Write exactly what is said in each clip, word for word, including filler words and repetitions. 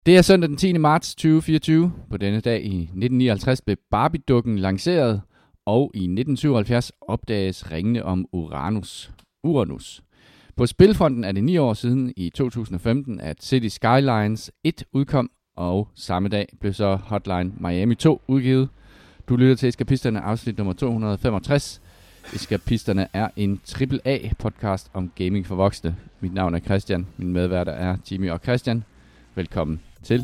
Det er søndag den tiende marts tyve fireogtyve. På denne dag i nitten nioghalvtreds blev Barbie-dukken lanceret, og i nitten syvoghalvfjerds opdages ringene om Uranus. Uranus. På spilfronten er det ni år siden i to tusind og femten, at City Skylines et udkom, og samme dag blev så Hotline Miami to udgivet. Du lytter til Eskapisterne, afsnit nummer to hundrede femogtres. Eskapisterne er en triple A podcast om gaming for voksne. Mit navn er Christian, min medværter er Jimmy og Christian. Velkommen til.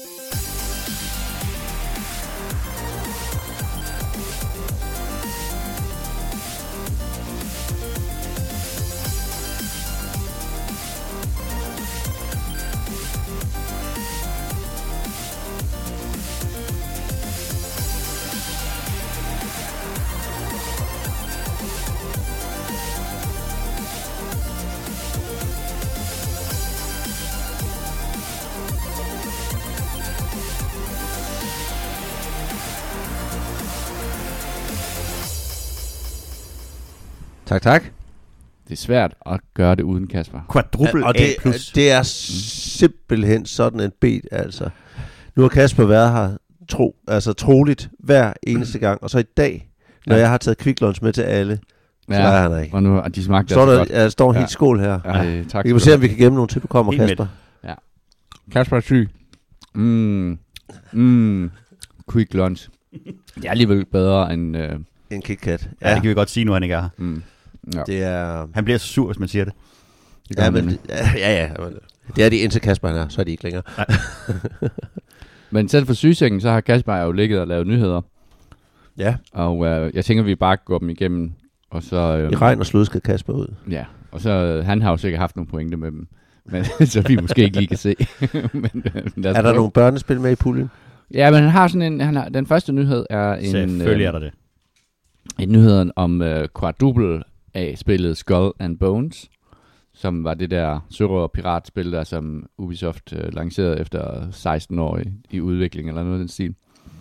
Tak, tak. Det er svært at gøre det uden Kasper. Quadruple ja, og det, A plus. det er simpelthen sådan en bed, altså. Nu har Kasper været her tro, altså troligt hver eneste gang, og så i dag, når ja. jeg har taget Quick Lunch med til alle, så ja, er han ikke. Og nu og de smagte står altså der, godt. ja, der står en ja. helt skål her. Ej, tak. Vi kan se, om vi kan gemme nogle til, du kommer, Helt Kasper. Ja. Kasper er syg. Mm. Mm. Quick Lunch. Det er alligevel bedre end... Øh... En KitKat. Ja. ja, det kan vi godt sige nu, han ikke er her. Mm. Ja. Det er... Han bliver så sur, hvis man siger det. det ja, men, det, ja, ja, ja. Det er de indtil Kasper han er, så er de ikke længere. Men selv for sygesengen, så har Kasper jo ligget og lavet nyheder. Ja. Og øh, jeg tænker, vi bare går dem igennem. Og så, øh, I regn og slud skal Kasper ud. Ja, og så øh, han har jo sikkert haft nogle pointer med dem. Men, så vi måske ikke lige kan se. men, øh, er der prøve. nogle børnespil med i puljen? Ja, men han har sådan en... Han har, den første nyhed er en... Selvfølgelig er der det. En nyhed om øh, quadruple A-spillet Skull and Bones, som var det der sørøver-piratspil, der som Ubisoft øh, lancerede efter seksten år i, i udvikling, eller noget af den stil.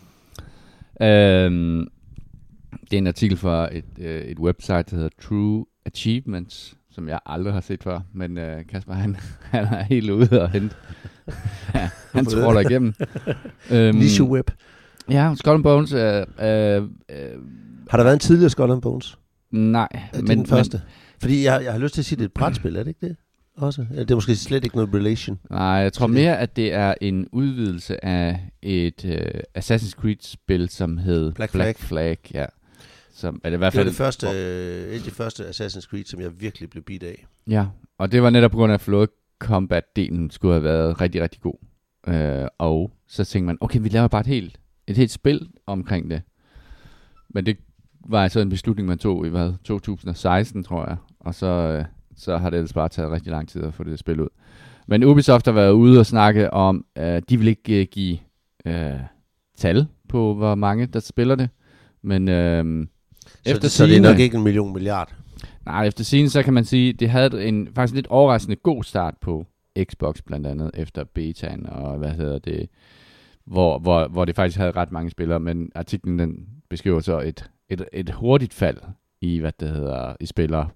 Øhm, det er en artikel fra et, øh, et website, der hedder True Achievements, som jeg aldrig har set før, men øh, Kasper, han, han er helt ude og hente. ja, han tråler igennem. øhm, Niche web. Ja, Skull and Bones er... Øh, øh, har der været en tidligere Skull and Bones? Nej. Er det men, den første? Men, Fordi jeg, jeg har lyst til at sige, at det er et brætspil, er det ikke det? Også? Eller det er måske slet ikke noget relation. Nej, jeg tror mere, at det er en udvidelse af et uh, Assassin's Creed-spil, som hed Black, Black Flag. Flag. Ja. Som, er det, i hvert det var fald, det første, øh, et af de første Assassin's Creed, som jeg virkelig blev bidt af. Ja, og det var netop på grund af, at Flood Combat-delen skulle have været rigtig, rigtig god. Uh, og så tænkte man, okay, vi laver bare et helt, et helt spil omkring det. Men det var altså en beslutning, man tog i hvad, to tusind og seksten, tror jeg. Og så, øh, så har det ellers bare taget rigtig lang tid at få det spil ud. Men Ubisoft har været ude og snakke om, at de vil ikke øh, give øh, tal på, hvor mange der spiller det. Men øh, så, efter det, så det er nok ikke en million milliard? Nej, efter scenen, så kan man sige, det havde en faktisk lidt overraskende god start på Xbox, blandt andet efter betaen, og hvad hedder det, hvor, hvor, hvor det faktisk havde ret mange spillere. Men artiklen den beskriver så et Et, et hurtigt fald i, hvad det hedder, i spillere.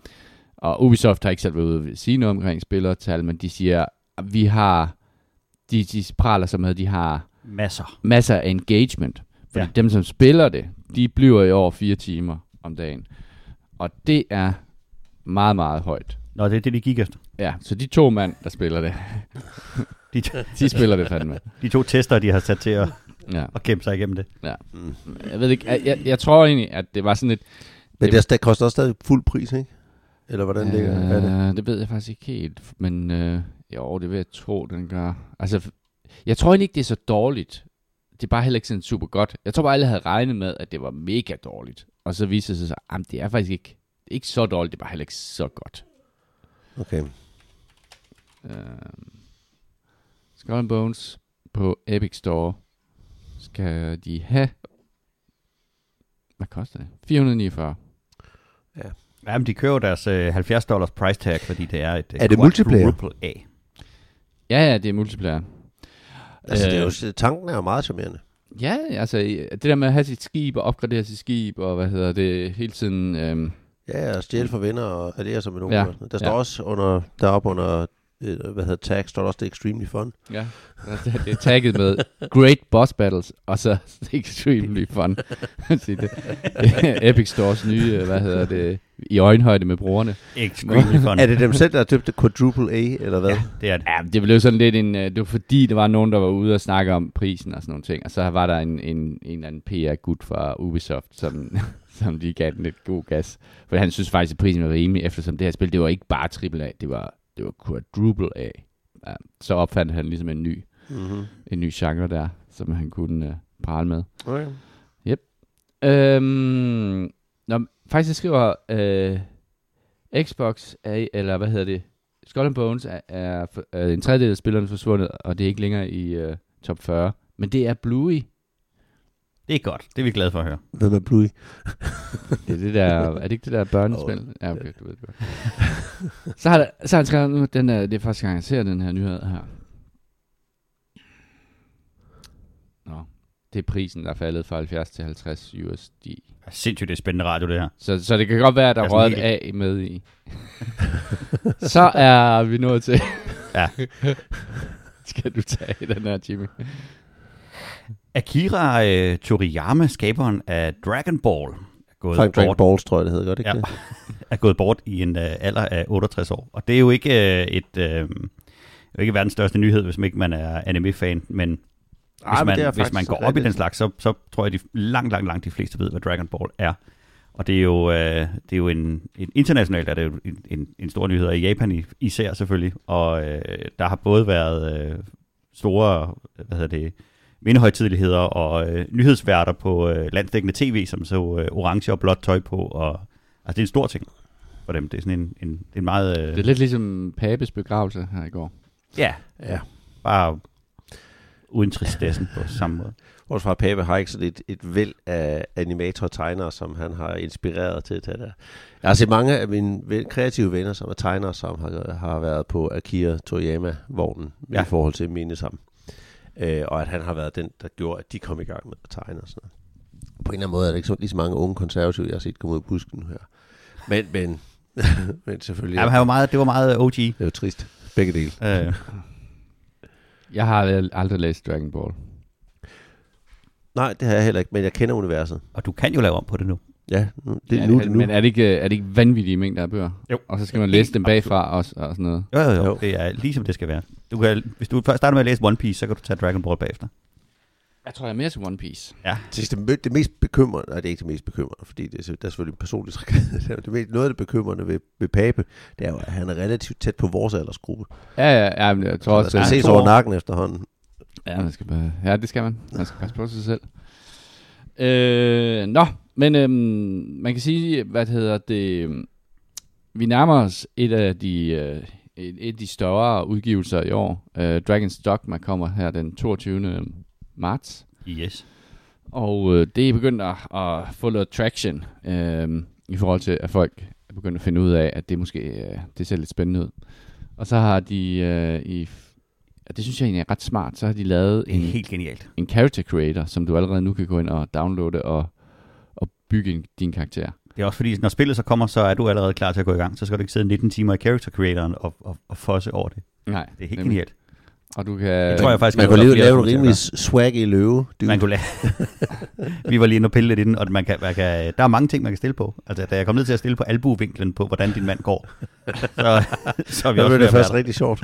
Og Ubisoft har ikke selv været ude at sige noget omkring spillertal, men de siger, at vi har, de, de praler som med, de har masser, masser af engagement. Fordi ja. dem, som spiller det, de bliver i over fire timer om dagen. Og det er meget, meget højt. Nå, det er det, de gik efter. Ja, så de to mand, der spiller det, de, de spiller det fandme. De to tester, de har sat til at... Ja. Og kæmpe sig igennem det. Ja. Mm. Jeg ved ikke, jeg, jeg, jeg tror egentlig, at det var sådan lidt... Men det, det koster også stadig fuld pris, ikke? Eller hvordan øh, ligger er det? Det ved jeg faktisk ikke helt, men øh, jo, det vil jeg tro, den gør. Altså, jeg tror egentlig ikke, det er så dårligt. Det er bare heller ikke sådan super godt. Jeg tror bare, alle havde regnet med, at det var mega dårligt. Og så viser det sig så, at det er faktisk ikke, det er ikke så dårligt, det er bare heller ikke så godt. Okay. Øh, Skull and Bones på Epic Store skal de have... Hvad koster det? fire hundrede niogfyrre. Ja. Jamen, de kører deres øh, halvfjerds dollars price tag, fordi det er et... Er det multiplayer? A. Ja, ja, det er multiplayer. Altså, det er jo, tanken er jo meget charmerende. Ja, altså, det der med at have sit skib og opgradere sit skib, og hvad hedder det, hele tiden... Øhm, ja, og stjæle for venner og alliere sig med nogen. Ja, der står ja. også under, deroppe under hvad hedder tag, står der også det extremely fun. Ja, det er tagget med Great Boss Battles, og så extremely fun. det er Epic Stores nye, hvad hedder det, i øjenhøjde med brugerne. Extremely fun. Er det dem selv, der har døbt det Quadruple A, eller hvad? Ja, det er det. Ja, det blev sådan lidt en, det var fordi, der var nogen, der var ude og snakke om prisen og sådan nogle ting, og så var der en, en, en eller anden P R-gut fra Ubisoft, som, som de gav den lidt god gas. For han synes faktisk, at prisen var rimelig, eftersom det her spil, det var ikke bare triple A, det var, det var Quadruple A. Ja, så opfandt han ligesom en ny, mm-hmm. en ny genre der, som han kunne uh, prale med. Okay. Yep. Øhm, når, faktisk skriver øh, Xbox, er, eller hvad hedder det, Skull and Bones er, er, er en tredjedel af spillerne forsvundet, og det er ikke længere i uh, top fyrre. Men det er Bluey. Det er godt. Det er vi glade for at høre. Hvem er Bluey? det er, det der, er det ikke det der børnespil? Oh. Ja, okay, du ved det godt. så har, der, så har han skrevet nu, den er, det er første gang, jeg ser den her nyhed her. Nå, det er prisen, der er faldet fra halvfjerds til halvtreds U S D. Sindssygt, det er spændende radio, det her. Så, så det kan godt være, at der er røget af med i. Så er vi nået til. Ja. Skal du tage den her, Jimmy? Akira uh, Toriyama, skaberen af Dragon Ball, er gået Frank bort. Dragon Balls, tror jeg, det hedder godt, ikke ja, det? er gået bort i en uh, alder af otteogtres år. Og det er jo ikke uh, et uh, jo ikke verdens største nyhed, hvis man ikke man er anime-fan, men Ej, hvis man, men hvis man går op i den slags, så, så tror jeg, at de langt, langt, langt de fleste ved, hvad Dragon Ball er. Og det er jo, øh, det er jo en, en internationalt er det jo en, en, en stor nyhed, i Japan i, især selvfølgelig. Og øh, der har både været øh, store, hvad hedder det, mindehøjtideligheder og øh, nyhedsværter på øh, landsdækkende tv, som så øh, orange og blåt tøj på. Og, altså det er en stor ting for dem. Det er sådan en, en, en meget... Øh, det er lidt ligesom Papes begravelse her i går. Ja, ja. Bare uden tristessen på samme måde. Vores far Pape har ikke sådan et, et væld af animatorer og tegnere, som han har inspireret til. til det. Jeg har set mange af mine kreative venner, som er tegnere, som har, har været på Akira Toriyama-vognen ja. i forhold til mine sammen. Øh, og at han har været den, der gjorde, at de kom i gang med at tegne og sådan noget. På en eller anden måde er det ikke så lige så mange unge konservative, jeg har set komme ud af busken nu her. Men, men, men selvfølgelig... Ja, men var meget, det var meget O G. Det var trist. Begge dele. Øh. Jeg har aldrig læst Dragon Ball. Nej, det har jeg heller ikke, men jeg kender universet. Og du kan jo lave om på det nu. Ja, nu, det, ja, nu, det, det nu. Men er det ikke, er det ikke vanvittige mængder af bøger? Jo. Og så skal man læse dem bagfra også, og sådan noget. Jo, jo, jo, jo. Det er ligesom det skal være. Du kan, hvis du først starter med at læse One Piece, så kan du tage Dragon Ball bagefter. Jeg tror, jeg er mere til One Piece. Ja. Det, det mest bekymrende, nej, det er ikke det mest bekymrende, fordi det er, der er selvfølgelig personligt det mest, noget af det bekymrende ved, ved Pape, det er jo, at han er relativt tæt på vores aldersgruppe. Ja, ja, ja, men jeg tror også... Så der skal ses over nakken efterhånden. Ja, man skal bare, ja, det skal man. Man skal passe på sig selv. Øh, nå, men øhm, man kan sige, hvad hedder det, vi nærmer os et af de, øh, et, et af de større udgivelser i år. Øh, Dragon's Dogma kommer her den toogtyvende marts. Yes. Og øh, det er begyndt at, at få noget traction øh, i forhold til, at folk er begyndt at finde ud af, at det måske øh, det ser lidt spændende ud. Og så har de øh, i det synes jeg egentlig er ret smart. Så har de lavet en, helt genialt. en character creator, som du allerede nu kan gå ind og downloade og, og bygge en, din karakter. Det er også fordi, når spillet så kommer, så er du allerede klar til at gå i gang. Så skal du ikke sidde nitten timer i character creatoren og, og, og fosse over det. Nej. Det er helt nemlig genialt. Og du kan... Jeg tror jeg faktisk, man kunne lave en rimelig swag i løve. Man kunne lave... Vi var lige inde og pille lidt inden, og man kan, man kan... der er mange ting, man kan stille på. Altså, da jeg kom ned til at stille på albuevinklen på, hvordan din mand går, så, så er vi der også det først rigtig sjovt.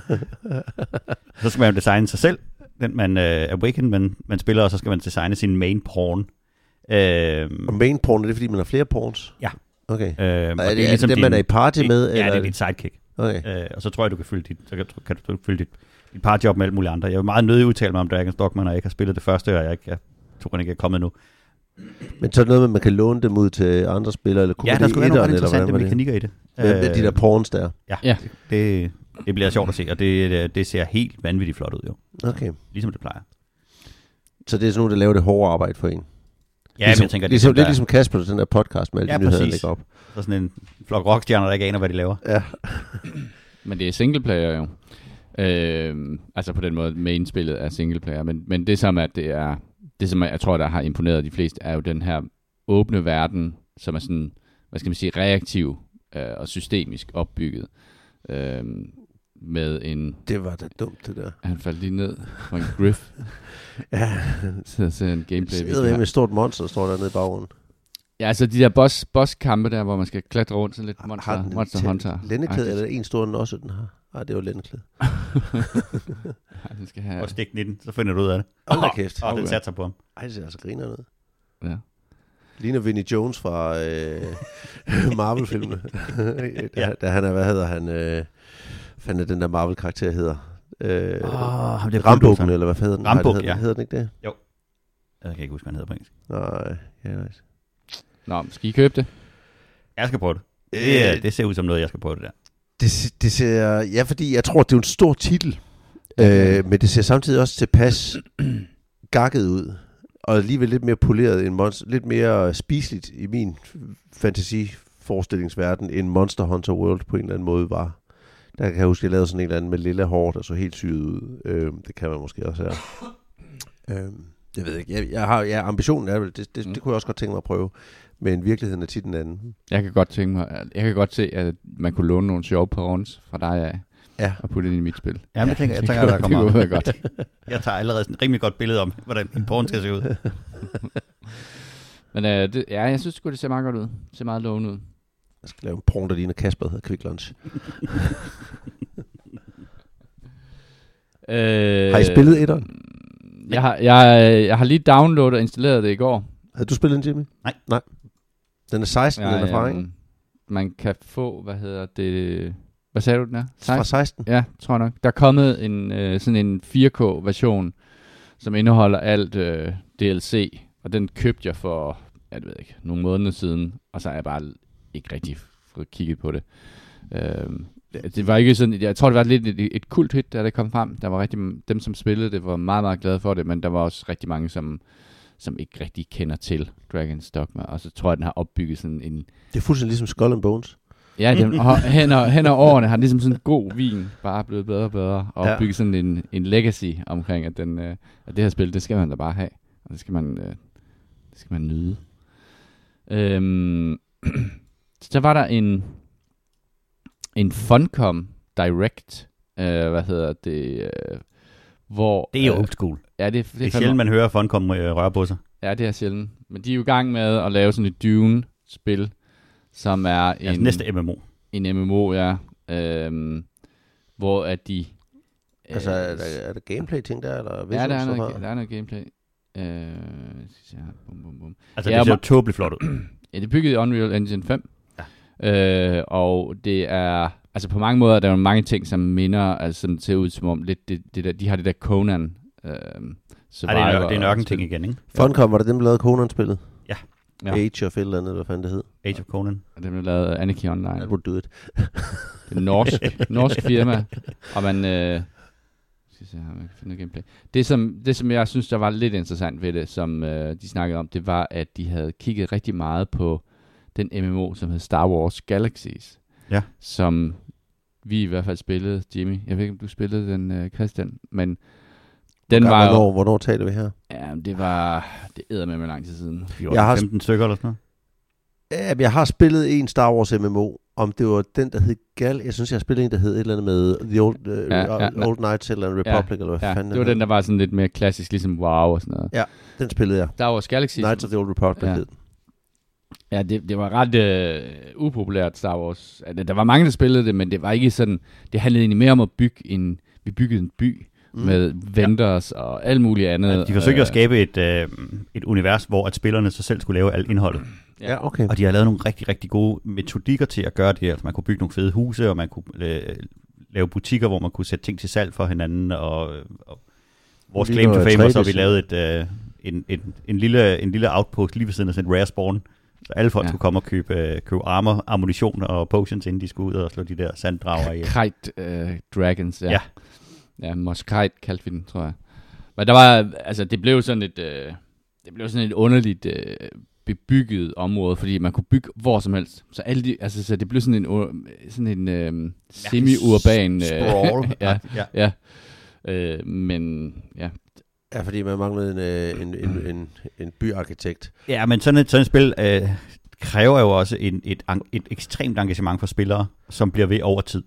Så skal man jo designe sig selv, den man uh, awaken, man, man spiller, og så skal man designe sin main pawn. Uh, og main pawn, er det fordi, man har flere pawns? Ja. Okay. Uh, er, det, er det ligesom det, man er i party med? Ja, eller? det er dit sidekick. Okay. Uh, og så tror jeg, du kan fylde dit, så kan, kan du fylde dit, dit parjob med alle mulige andre. Jeg vil meget nødig udtale mig om Dragon's Dogma, når jeg ikke har spillet det første, og jeg, ikke, jeg tror, jeg ikke er kommet nu. Men så er det noget med, at man kan låne dem ud til andre spillere, eller kunne ja, der skulle være nogle interessante det? mekanikker i det. Med uh, de der pawns der? Ja, ja. Det, det bliver sjovt at se, og det, det ser helt vanvittigt flot ud, jo. Okay. Ligesom det plejer. Så det er sådan nogen, der laver det hårde arbejde for en? Ja, ligesom, men jeg tænker... Det, ligesom, det er ligesom Kasper, den der podcast med alle ja, de nyheder, der ligger op. Så sådan en flok rockstjerner, der ikke aner, hvad de laver. Ja. Men det er singleplayer jo. Øh, altså på den måde, main-spillet er singleplayer. Men, men det som at det er... Det som jeg tror, der har imponeret de fleste, er jo den her åbne verden, som er sådan, hvad skal man sige, reaktiv øh, og systemisk opbygget. Øh, med en... Det var da dumt, det der. Han faldt lige ned fra en griff. Ja. Så ser en gameplay. Det er med et stort monster, der står dernede i baggrunden. Ja, altså de der boss, boss-kampe der, hvor man skal klatre rundt sådan lidt monster, har den monster hunter. Lændeklæde, eller en stor også, den har? Nej, det var lændeklæde. Ja, den skal have... Og stik den i den, så finder du ud af det. Hold da kæft. Og den satte sig på ham. Ej, det ser altså griner ned. Ja. Ligner Vinnie Jones fra øh, Marvel-filmene. Ja. Da han er, hvad hedder han, øh, fandt den der Marvel-karakter hedder. Øh, oh, Rambukken, eller hvad hedder den? Rambuk, hedder, ja. Hedder den ikke det? Jo. Jeg kan ikke huske, hvad han hedder på engelsk. Nej, ja, nice. Nå, skal I købe det? Jeg skal prøve det. Det, øh, det ser ud som noget, jeg skal prøve det der. Det, det ser, ja, fordi jeg tror, det er en stor titel. Okay. Øh, men det ser samtidig også tilpas gakket ud. Og alligevel lidt mere poleret, end monster, lidt mere spiseligt i min fantasi-forestillingsverden, end Monster Hunter World på en eller anden måde var. Der kan jeg huske, at jeg lavede sådan en eller anden med lille hår, der så helt syet ud. Øh, det kan man måske også have. Øh, jeg ved ikke. Jeg, jeg har ja, ambitionen er vel, det, det, mm. det kunne jeg også godt tænke mig at prøve. Men virkeligheden er tit den anden. Jeg kan godt tænke mig, jeg kan godt se, at man kunne låne nogle sjove perrons fra dig af. Ja. Og putte det ind i mit spil. Ja, men jeg tænker, jeg tænker, der kommer det kunne godt. Jeg tager allerede sådan et rimelig godt billede om, hvordan en porn skal se ud. Men øh, det, ja, jeg synes sgu, det ser meget godt ud. Det ser meget lovende ud. Jeg skal lave en porn, der ligner Kasper, der hedder Quick Lunch. øh, har I spillet etteren? Jeg har, jeg, jeg har lige downloadet og installeret det i går. Har du spillet den, Jimmy? Nej. Nej. Den er seksten, ja, den er fra, ikke? Man kan få, hvad hedder det... Hvad sagde du, den er? seksten? Fra seksten? Ja, tror jeg nok. Der er kommet en, øh, sådan en fire K-version, som indeholder alt øh, D L C, og den købte jeg for, jeg ved ikke, nogle måneder siden, og så har jeg bare ikke rigtig fået kigget på det. Øh, det, det var ikke sådan, jeg tror, det var lidt et, et kult hit, da det kom frem. Der var rigtig, dem, som spillede det, var meget, meget glade for det, men der var også rigtig mange, som, som ikke rigtig kender til Dragon's Dogma, og så tror jeg, den har opbygget sådan en... Det er fuldstændig ligesom Skull and Bones. Ja, den, og hen, og, hen over årene har den ligesom sådan en god vin bare blevet bedre og bedre, og ja. Bygget sådan en, en legacy omkring, at, den, øh, at det her spil, det skal man da bare have, og det skal man, øh, det skal man nyde. Øhm, så var der en, en Funcom Direct, øh, hvad hedder det, øh, hvor... Det er jo old school. Ja, det, det, det er sjældent, man hører Funcom øh, røre på sig. Ja, det er sjældent. Men de er jo i gang med at lave sådan et Dune-spil, som er en... Altså næste M M O. En M M O, ja. Øhm, hvor at de... Altså, er der, er der gameplay-ting der, eller... Ja, der er, noget, der er noget gameplay. Øh, ja, bum, bum, bum. Altså, ja, det ser jo tåbeligt flot ud. Ja, det er bygget i Unreal Engine fem. Ja. Øh, og det er... Altså, på mange måder, der er jo mange ting, som minder... Altså, som ser ud som om lidt... Det, det der, de har det der Conan... Øh, Survivor. Ja, det er, det er en ørken-ting igen, ikke? Funcom, var det dem, der lavede Conan-spillet? Ja. Ja. Age of et eller andet, hvad fanden det hed. Age of Conan. Og den blev lavet af Anarchy Online. That would do it. Det er norsk, norsk firma, og man... Øh, skal se her, man kan finde gameplay. Det som, det, som jeg synes, der var lidt interessant ved det, som øh, de snakkede om, det var, at de havde kigget rigtig meget på den M M O, som hed Star Wars Galaxies. Ja. Som vi i hvert fald spillede, Jimmy. Jeg ved ikke, om du spillede den, øh, Christian, men... Den var var hvornår, jo, hvornår taler vi her? Ja, det var... Det æder med mig lang tid siden. Jeg har femten stykker eller sådan noget. Ja, jeg har spillet en Star Wars M M O. Om det var den, der hed Gal... Jeg synes, jeg har spillet en, der hed et eller andet med The Old, uh, ja, ja, Old Knights eller Republic, ja, eller hvad ja, fanden det var den, der var sådan lidt mere klassisk, ligesom WoW og sådan noget. Ja, den spillede jeg. Star Wars Galaxy. Knights of the Old Republic ja. hed. Ja, det, det var ret øh, upopulært, Star Wars. Der var mange, der spillede det, men det var ikke sådan... Det handlede egentlig mere om at bygge en... Vi byggede en by mm. med vendors ja. og alt muligt andet. Ja, de forsøgte at skabe et, øh, et univers, hvor at spillerne så selv skulle lave alt indholdet. Ja, okay. Og de har lavet nogle rigtig, rigtig gode metodikker til at gøre det. Altså, man kunne bygge nogle fede huse, og man kunne øh, lave butikker, hvor man kunne sætte ting til salg for hinanden. Og, og vores vi claim to fame var så, at vi lavede et, øh, en, en, en, lille, en lille outpost lige ved siden af sådan et rare spawn. Så alle folk ja. skulle komme og købe, øh, købe armor, ammunition og potions, inden de skulle ud og slå de der sanddrager i. Kite uh, Dragons, ja. Ja, ja Moskite kaldte vi den, tror jeg. Men der var, altså det blev sådan et, øh, det blev sådan et underligt øh, bebygget område, fordi man kunne bygge hvor som helst. Så alle de, altså så det blev sådan en, sådan en øh, semi-urban øh, sprawl. ja, ja. ja. Øh, men ja. Ja, fordi man manglede en, en, en, en, en byarkitekt. Ja, men sådan et, sådan et spil øh, kræver jo også en, et, et ekstremt engagement for spillere, som bliver ved over tid.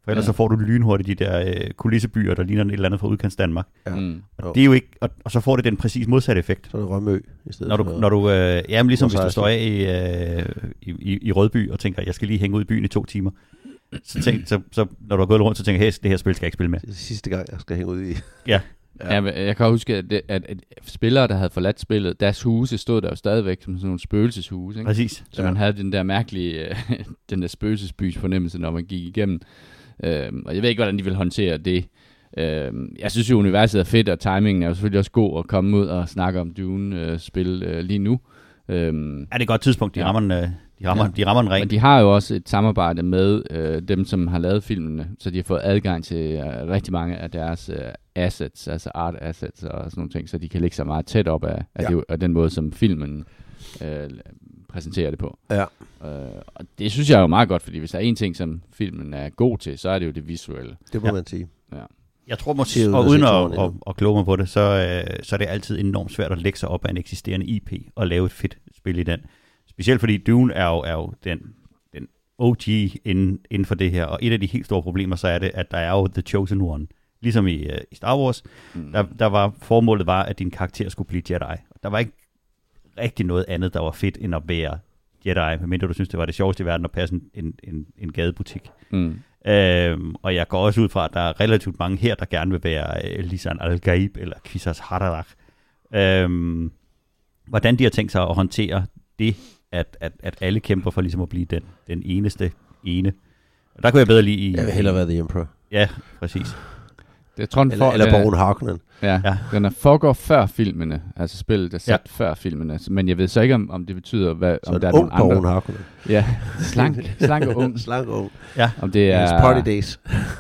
For ellers ja. så får du lynhurtigt de der øh, kulissebyer, der ligner et eller andet fra udkants Danmark. Ja. Mm. Og, det er jo ikke, og, og så får det den præcis modsatte effekt. Så er det Rømø i stedet når du, for... Når du, øh, jamen ligesom hvis du står af i, øh, i, i, i Rødby og tænker, jeg skal lige hænge ud i byen i to timer. Så, tænk, så, så når du har gået rundt, så tænker jeg, hey, det her spil skal jeg ikke spille med. Det er sidste gang, jeg skal hænge ud i. Ja. Ja. Ja, jeg kan huske, at, det, at, at spillere, der havde forladt spillet, deres huse stod der jo stadigvæk som sådan nogle spøgelseshuse. Ikke? Præcis. Så ja. man havde den der mærkelige, den der spøgelsesbys fornemmelse, når man gik igennem. Øhm, og jeg ved ikke, hvordan de vil håndtere det. Øhm, jeg synes jo, universet er fedt, og timingen er jo selvfølgelig også god at komme ud og snakke om Dune-spil øh, øh, lige nu. Øhm, ja, det er et godt tidspunkt. De ja. rammer den, de rammer, ja. de rammer den rent. Men de har jo også et samarbejde med øh, dem, som har lavet filmene, så de har fået adgang til øh, rigtig mange af deres øh, assets, altså art assets og sådan nogle ting, så de kan ligge så meget tæt op af, af, ja. det, af den måde, som filmen øh, præsenterer det på. Ja. Øh, og det synes jeg er jo meget godt, fordi hvis der er en ting, som filmen er god til, så er det jo det visuelle. Det må ja. man sige. Ja. Jeg tror måske, og uden at, at, at kloge mig på det, så, øh, så er det altid enormt svært at lægge sig op af en eksisterende I P og lave et fedt spil i den. Specielt fordi Dune er jo, er jo den, den O G inden, inden for det her, og et af de helt store problemer, så er det, at der er jo The Chosen One. Ligesom i, uh, i Star Wars, mm. der, der var formålet var, at din karakter skulle blive Jedi. Der var ikke rigtig noget andet, der var fedt, end at være Jedi, medmindre du synes, det var det sjoveste i verden at passe en, en, en gadebutik. Mm. Øhm, og jeg går også ud fra, at der er relativt mange her, der gerne vil være uh, Lisan Al-Gaib eller Kwisatz Haderach. Øhm, hvordan de har tænkt sig at håndtere det, at, at, at alle kæmper for ligesom at blive den, den eneste ene. Og der kunne jeg bedre lide i... Jeg vil hellere være The Emperor. Ja, præcis. Jeg tror, den eller, for, eller Baron Harkonnen. Ja, ja, den er foregår før filmene, altså spillet er sat ja. før filmene, men jeg ved så ikke, om, om det betyder, hvad, så om der er nogle andre... Baron Harkonnen. Ja, slank, slank og ung. Slank og ung. Ja. Om det er... It's party days.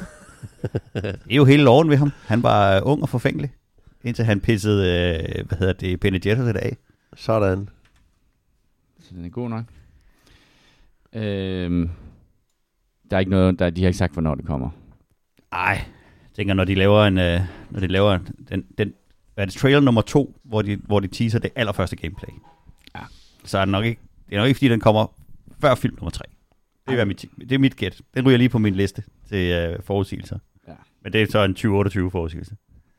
Det er jo hele loven ved ham. Han var uh, ung og forfængelig, indtil han pissede, uh, hvad hedder det, Bene Gesserit af. Sådan. Så den er god nok. Øhm, der er ikke noget, der, de har ikke sagt, hvornår det kommer. Ej, jeg tænker, når de laver en, øh, når de laver den, den, hvad er det, trailer nummer to, hvor de, hvor de teaser det allerførste gameplay. Ja. Så er det nok ikke, det er nok ikke, fordi den kommer før film nummer tre. Det er, mit, det er mit gæt. Den ryger lige på min liste til øh, forudsigelser. Ja. Men det er så en tyve otteogtyve forudsigelse.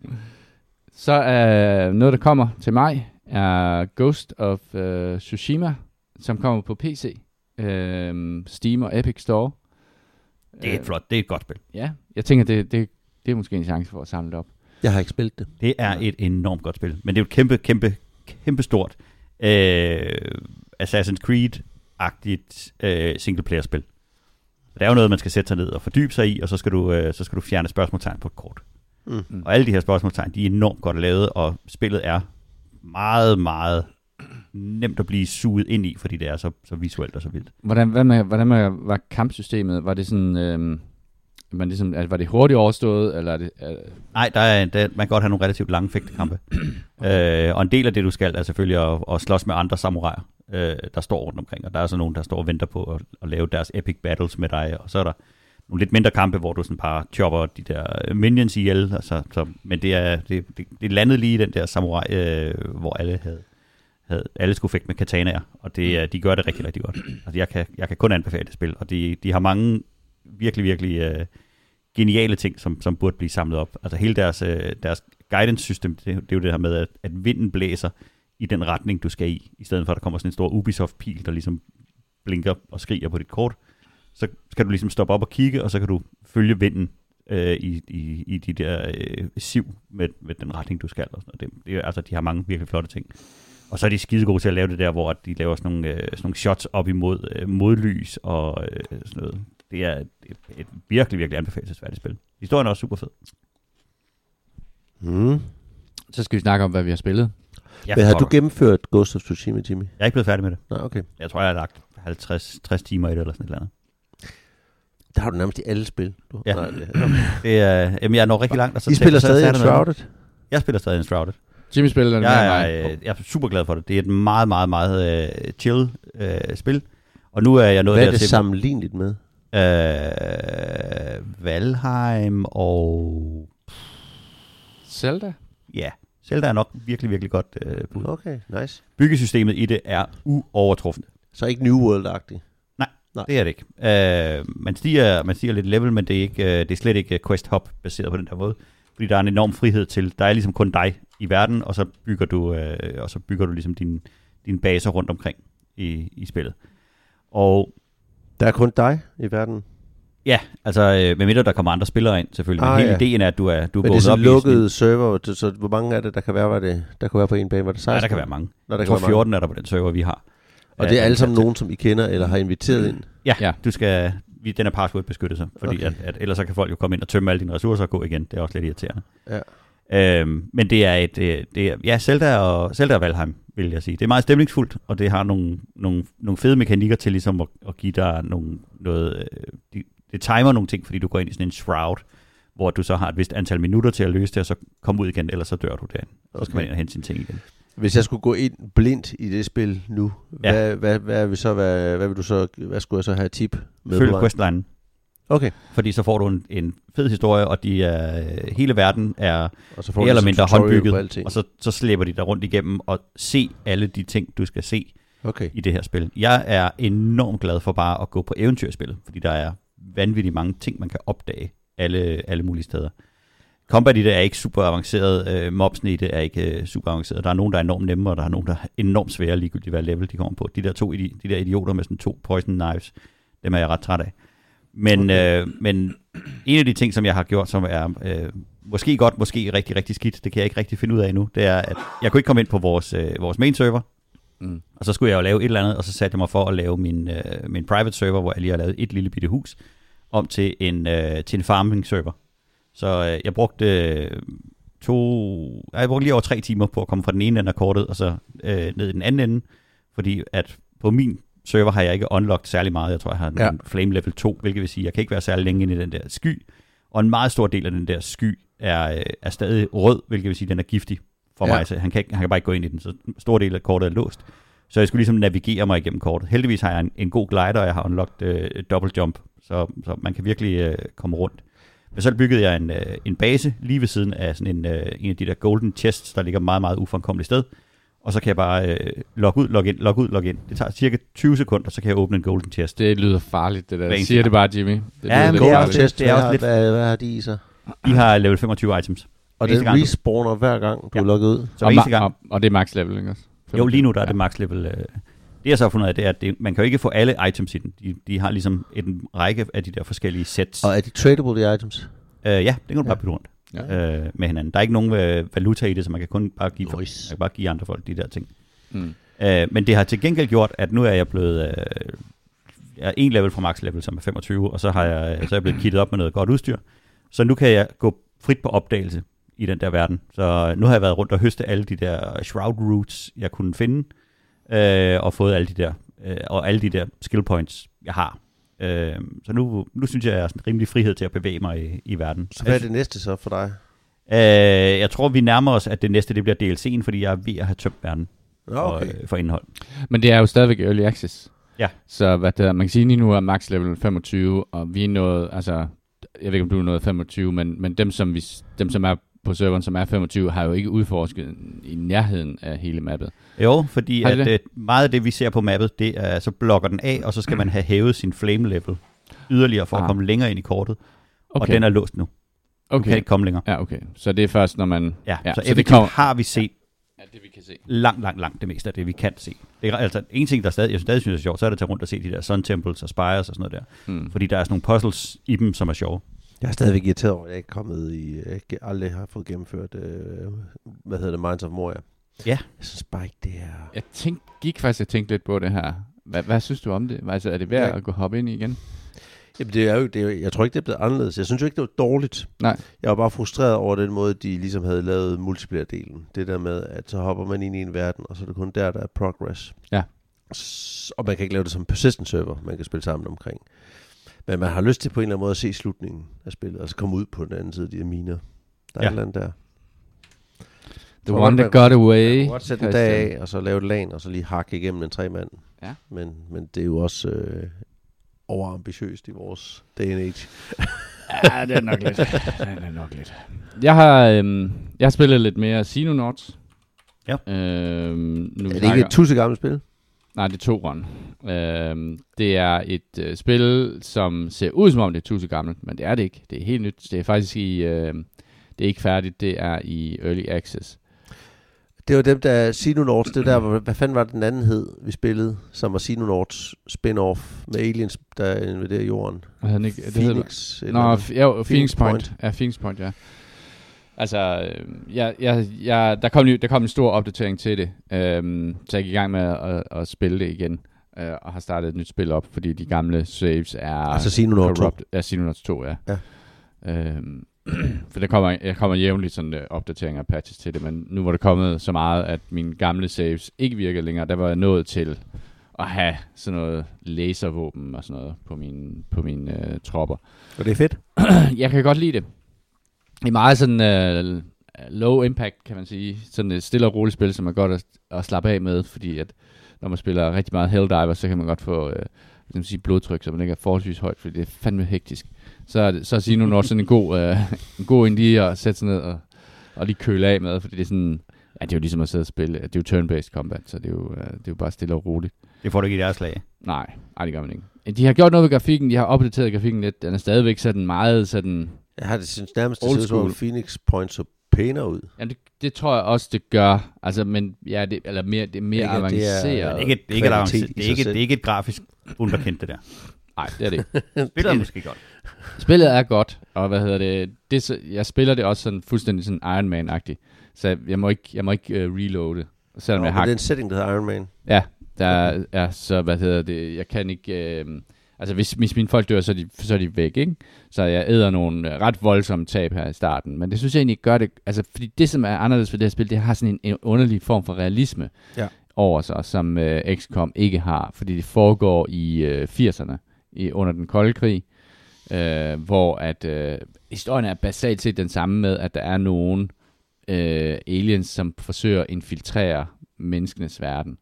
Så er øh, noget, der kommer til mig, er Ghost of uh, Tsushima, som kommer på P C, øh, Steam og Epic Store. Det er et flot, det er et godt spil. Ja, jeg tænker, det, det, det er måske en chance for at samle det op. Jeg har ikke spillet det. Det er et enormt godt spil, men det er jo et kæmpe, kæmpe, kæmpe stort øh, Assassin's Creed-agtigt øh, singleplayer-spil. Der er jo noget, man skal sætte sig ned og fordybe sig i, og så skal du, øh, så skal du fjerne spørgsmålstegn på et kort. Mm. Og alle de her spørgsmålstegn, de er enormt godt lavet, og spillet er meget, meget nemt at blive suget ind i, fordi det er så, så visuelt og så vildt. Hvordan, hvad med, hvordan med, var kampsystemet? Var det sådan, øhm, var, det sådan, var det hurtigt overstået? Eller er det, øh... Nej, der er, der, man kan godt have nogle relativt lange fægtekampe. Okay. Øh, og en del af det, du skal, er selvfølgelig at, at slås med andre samuraier, øh, der står rundt omkring. Og der er så nogen, der står og venter på at, at lave deres epic battles med dig. Og så er der nogle lidt mindre kampe, hvor du sådan bare chopper de der minions ihjel. Altså, så, men det er, det, det, det landede lige i den der samurai, øh, hvor alle havde Havde, alle skulle fægte med katanaer, og det, de gør det rigtig, rigtig godt. Altså, jeg, kan, jeg kan kun anbefale det spil, og de, de har mange virkelig, virkelig uh, geniale ting, som, som burde blive samlet op. Altså hele deres, uh, deres guidance-system, det, det er jo det her med, at, at vinden blæser i den retning, du skal i, i stedet for, at der kommer sådan en stor Ubisoft-pil, der ligesom blinker og skriger på dit kort. Så skal du ligesom stoppe op og kigge, og så kan du følge vinden uh, i, i, i de der uh, siv med, med den retning, du skal. Og sådan noget. Det, det, altså, de har mange virkelig flotte ting. Og så er de skide gode til at lave det der, hvor de laver sådan nogle, øh, sådan nogle shots op imod øh, modlys og øh, sådan noget. Det er et, et virkelig, virkelig anbefalelsesværdigt spil. Historien er også super fed. Mm. Så skal vi snakke om, hvad vi har spillet. Men har du gennemført Ghost of Tsushima, Jimmy? Jeg er ikke blevet færdig med det. Nej, okay. Jeg tror, jeg har lagt halvtreds tres timer i det, eller sådan et eller andet. Der har du nærmest i alle spil. Du. Ja. Nej, det, det er, jamen, jeg når rigtig langt. Og så I spiller stadig Enshrouded? Jeg spiller stadig Enshrouded. Jimmy spiller den jeg, jeg, jeg er super glad for det. Det er et meget, meget, meget uh, chill uh, spil. Og nu er jeg nået Hvad er der det til, sammenligneligt med? Uh, Valheim og... Zelda? Ja, Zelda er nok virkelig, virkelig godt uh, bud. Okay, nice. Byggesystemet i det er uovertruffende. Så ikke New World-agtigt? Nej, Nej. Det er det ikke. Uh, man, stiger, man stiger lidt level, men det er, ikke, uh, det er slet ikke quest hop baseret på den der måde. Fordi der er en enorm frihed til, der er ligesom kun dig i verden, og så bygger du, uh, og så bygger du ligesom dine din baser rundt omkring i, i spillet. Og der er kun dig i verden? Ja, altså øh, med mindre der kommer andre spillere ind selvfølgelig. Men ah, hele ja. ideen er, at du er, du er gået op i... Men det er sådan lukkede server, så hvor mange er det, der kan være, det, der kan være på en bane? Var det seksten? Ja, der kan være mange. Nå, der jeg tror fjorten er der på den server, vi har. Og det er alle sammen nogen, som I kender eller har inviteret ind? Ja, ja. Du skal, vi, den er password beskyttet sig, fordi okay. at, at, ellers så kan folk jo komme ind og tømme alle dine ressourcer og gå igen. Det er også lidt irriterende. Ja. Øhm, men det er et, det er, ja, Zelda og, Zelda og Valheim, vil jeg sige. Det er meget stemningsfuldt, og det har nogle, nogle, nogle fede mekanikker til ligesom at, at give dig nogle, noget... De, det timer nogle ting, fordi du går ind i sådan en shroud, hvor du så har et vist antal minutter til at løse det, og så komme ud igen, ellers så dør du derinde. Så skal man ind og hente sine ting igen. Hvis jeg skulle gå ind blindt i det spil nu, ja. hvad, hvad, hvad, vil så, hvad, hvad vil du så, hvad skulle jeg så have tip med? Følg questlinen. Okay. Fordi så får du en, en fed historie, og de er, hele verden er mere eller mindre håndbygget, og så, så slæber de dig rundt igennem og se alle de ting, du skal se okay. i det her spil. Jeg er enormt glad for bare at gå på eventyrspil, fordi der er vanvittigt mange ting, man kan opdage alle, alle mulige steder. Combat i det er ikke super avanceret, øh, mobsene i det er ikke øh, super avanceret. Der er nogen, der er enormt nemme, og der er nogen, der er enormt svære, ligegyldigt hvad level de kommer på. De der to de der idioter med sådan to poison knives, dem er jeg ret træt af. Men, okay. øh, men en af de ting, som jeg har gjort, som er øh, måske godt, måske rigtig, rigtig skidt, det kan jeg ikke rigtig finde ud af endnu, det er, at jeg kunne ikke komme ind på vores, øh, vores main server, mm. og så skulle jeg jo lave et eller andet, og så satte jeg mig for at lave min, øh, min private server, hvor jeg lige har lavet et lille bitte hus, om til en, øh, til en farming server. Så øh, jeg brugte øh, to, jeg brugte lige over tre timer på at komme fra den ene ende af kortet, og så øh, ned i den anden ende, fordi at på min server har jeg ikke unlocked særlig meget. Jeg tror, jeg har ja. en flame level to, hvilket vil sige, at jeg kan ikke være særlig længe inde i den der sky. Og en meget stor del af den der sky er, er stadig rød, hvilket vil sige, at den er giftig for ja. mig. Så han kan, han kan bare ikke gå ind i den. Så en stor del af kortet er låst. Så jeg skulle ligesom navigere mig igennem kortet. Heldigvis har jeg en, en god glider, og jeg har unlocked uh, double jump. Så, så man kan virkelig uh, komme rundt. Men så byggede jeg en, uh, en base lige ved siden af sådan en, uh, en af de der golden chests, der ligger meget, meget ufremkommeligt sted. Og så kan jeg bare øh, logge ud, logge ind, logge ud, logge ind. Det tager cirka tyve sekunder, så kan jeg åbne en golden chest. Det lyder farligt, det der. Jeg siger det bare, Jimmy. Det ja, men det er også, chest, det er også lidt... Hvad, hvad har de i sig? De har level femogtyve items. Og det respawner hver gang, du ja. er logget ud? Så og, ma- gang. Og, og det er max level, ikke også? Jo, lige nu der er ja. det max level. Øh. Det jeg så har fundet af, det er, at det, man kan jo ikke få alle items i den. De, de har ligesom en række af de der forskellige sets. Og er de tradable, de items? Øh, ja, det kan du ja. bare bytte rundt. Ja. Øh, med hinanden. Der er ikke nogen øh, valuta i det, så man kan kun bare give, for, man kan bare give andre folk de der ting. Mm. Øh, men det har til gengæld gjort, at nu er jeg blevet øh, jeg er en level fra max level, som er femogtyve, og så har jeg, så er jeg blevet kittet op med noget godt udstyr. Så nu kan jeg gå frit på opdagelse i den der verden. Så nu har jeg været rundt og høste alle de der shroud roots, jeg kunne finde, øh, og fået alle de der, øh, og alle de der skill points, jeg har. Øh, så nu, nu synes jeg, jeg har sådan en rimelig frihed til at bevæge mig i, i verden. Så hvad er det næste så for dig? Øh, jeg tror, vi nærmer os, at det næste det bliver D L C'en, fordi jeg er ved at have tømt verden. Okay. For, for indhold. Men det er jo stadigvæk early access. Ja. Så hvad der, man kan sige lige nu er max level femogtyve, og vi er nået, altså, jeg ved ikke om du er nået femogtyve, men, men dem, som vi, dem som er på serveren, som er femogtyve, har jo ikke udforsket i nærheden af hele mappet. Jo, fordi at det? meget af det, vi ser på mappet, det er, så blokker den af, og så skal man have hævet sin flame level yderligere for ah. at komme længere ind i kortet. Okay. Og den er låst nu. Okay. Du kan ikke komme længere. Ja, okay. Så det er først, når man... Ja, ja så, så det kommer... har vi set ja, det vi kan se. Langt, langt, langt det meste af det, vi kan se. Det er altså en ting, der stadig, jeg stadig synes er sjovt, så er det at tage rundt og se de der sun temples og spires og sådan noget der. Hmm. Fordi der er sådan nogle puzzles i dem, som er sjove. Jeg er stadigvæk irriteret over, at jeg ikke er kommet i... Jeg aldrig har fået gennemført... Øh, hvad hedder det? Minds of Moria. Ja. Jeg synes bare ikke, det er... Jeg tænkte, gik faktisk at tænke lidt på det her. Hvad, hvad synes du om det? Altså, er det værd ja. at gå hoppe ind igen? Jamen, det er jo, det er, jeg tror ikke, det er blevet anderledes. Jeg synes jo ikke, det var dårligt. Nej. Jeg var bare frustreret over den måde, de ligesom havde lavet multiplayer-delen. Det der med, at så hopper man ind i en verden, og så er det kun der, der er progress. Ja. Og man kan ikke lave det som persistent server, man kan spille sammen omkring. Men man har lyst til på en eller anden måde at se slutningen af spillet, og så komme ud på den anden side af de her miner. Der er ja. et eller andet der. The one that got away. Man kan godt sætte en dag af, og så lave et lag, og så lige hakke igennem en tre mand. Ja. Men, men det er jo også... Øh, overambitiøst i vores day and age. Ja, det er nok lidt. Det er nok lidt. Jeg har, øhm, jeg har spillet lidt mere Xenonauts. Ja. Øhm, nu er det ikke et tusse gammelt spil? Nej, det er toeren. Øh, det er et øh, spil, som ser ud som om det er tusind gammelt, men det er det ikke. Det er helt nyt. Det er faktisk i... Øh, det er ikke færdigt. Det er i Early Access. Det var dem, der Xenonauts, det der, hvad fanden var det den anden hed, vi spillede, som var Xenonauts spin-off med aliens, der invaderer jorden. Hvad hedder det? Phoenix? Det Nå, f- ja, Phoenix, Phoenix Point. Point. Ja, Phoenix Point, ja. Altså, jeg, jeg, jeg, der, kom, der kom en stor opdatering til det, øhm, så jeg gik i gang med at, at, at spille det igen, øh, og har startet et nyt spil op, fordi de gamle saves er... Altså Xenonauts to? Ja, Xenonauts to, ja. ja. Øhm, for der kommer, jeg kommer jævnligt sådan uh, opdateringer og patches til det, men nu var det kommet så meget, at mine gamle saves ikke virker længere. Der var jeg nået til at have sådan noget laservåben og sådan noget på mine, på mine uh, tropper. Og det er fedt? Jeg kan godt lide det. Det er meget sådan uh, low impact, kan man sige. Sådan et stille og roligt spil, som er godt at, at slappe af med, fordi at når man spiller rigtig meget Helldiver, så kan man godt få uh, sige, blodtryk, så man ikke er forholdsvis højt, fordi det er fandme hektisk. Så er det, så siger nu når sådan en god øh, en god ind lige at sætte sig ned og, og lige køle af med, fordi det er sådan, ja, det er jo ligesom at sidde og spille, det er jo turn-based combat, så det er jo, det er jo bare stille og roligt. Det får du ikke i deres slag? Nej, nej, det gør man ikke. De har gjort noget ved grafikken, de har opdateret grafikken lidt, den er stadigvæk sådan meget sådan... Jeg har det synes nærmest, det ser som Phoenix Point så pænere ud. Ja, det, det tror jeg også, det gør, altså, men ja, det, eller mere, det er mere ikke, avanceret. Det er ikke et, det er ikke et, avanceret, det er ikke, det er ikke et grafisk underkendt, det der. Nej, det er det ikke. Spillet er måske godt. Spillet er godt, og hvad hedder det, det så, jeg spiller det også sådan fuldstændig sådan Iron Man-agtigt, så jeg må ikke, jeg må ikke uh, reloade, selvom Nå, jeg har... det er en setting, der hedder Iron Man. Ja, der okay. er, så hvad hedder det, jeg kan ikke, øh, altså hvis, hvis mine folk dør, så er, de, så er de væk, ikke? Så jeg æder nogle ret voldsomme tab her i starten, men det synes jeg egentlig gør det, altså fordi det som er anderledes ved det her spil, det har sådan en, en underlig form for realisme ja. over sig, som øh, X COM ikke har, fordi det foregår i øh, firserne. I, under den kolde krig, øh, hvor at øh, historien er basalt set den samme med, at der er nogen øh, aliens, som forsøger at infiltrere menneskenes verden.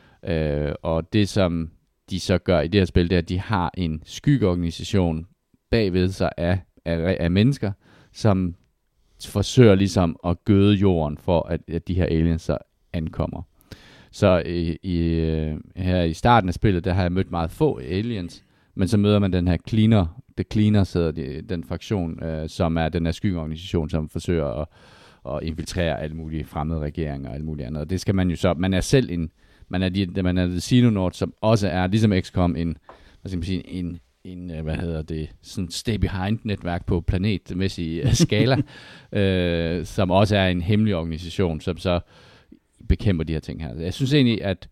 Øh, og det, som de så gør i det her spil, det er, at de har en skyggeorganisation bagved sig af, af, af mennesker, som forsøger ligesom at gøde jorden for, at, at de her aliens så ankommer. Så i, i, her i starten af spillet, der har jeg mødt meget få aliens, men så møder man den her Cleaner, The Cleaner hedder de, den fraktion, øh, som er den her skyggeorganisation, som forsøger at, at infiltrere alle mulige fremmede regeringer og alt muligt andet. Og det skal man jo så, man er selv en, man er de, man er The Xenonauts, som også er, ligesom X COM, en, hvad skal man sige, en, en, hvad hedder det, sådan stay behind netværk på planetmæssig skala, øh, som også er en hemmelig organisation, som så bekæmper de her ting her. Jeg synes egentlig, at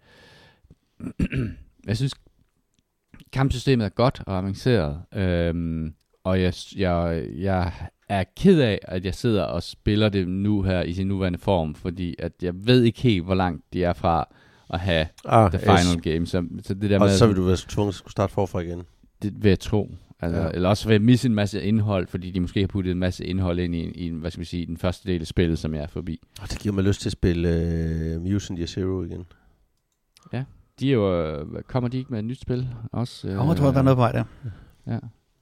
jeg synes, kampsystemet er godt og avanceret, øhm, og jeg, jeg, jeg er ked af, at jeg sidder og spiller det nu her i sin nuværende form, fordi at jeg ved ikke helt, hvor langt de er fra at have ah, the final yes. game. Så, så det der og med, så vil du være tvunget at skulle starte forfra igen. Det vil jeg tro. Altså, ja. Eller også vil jeg misse en masse indhold, fordi de måske har puttet en masse indhold ind i, i hvad skal vi sige, den første del af spillet, som jeg er forbi. Og det giver mig lyst til at spille uh, Mutant Year Zero igen. Ja. De er jo, kommer de ikke med et nyt spil også? Øh, jeg tror, der er noget på vej der. Ja.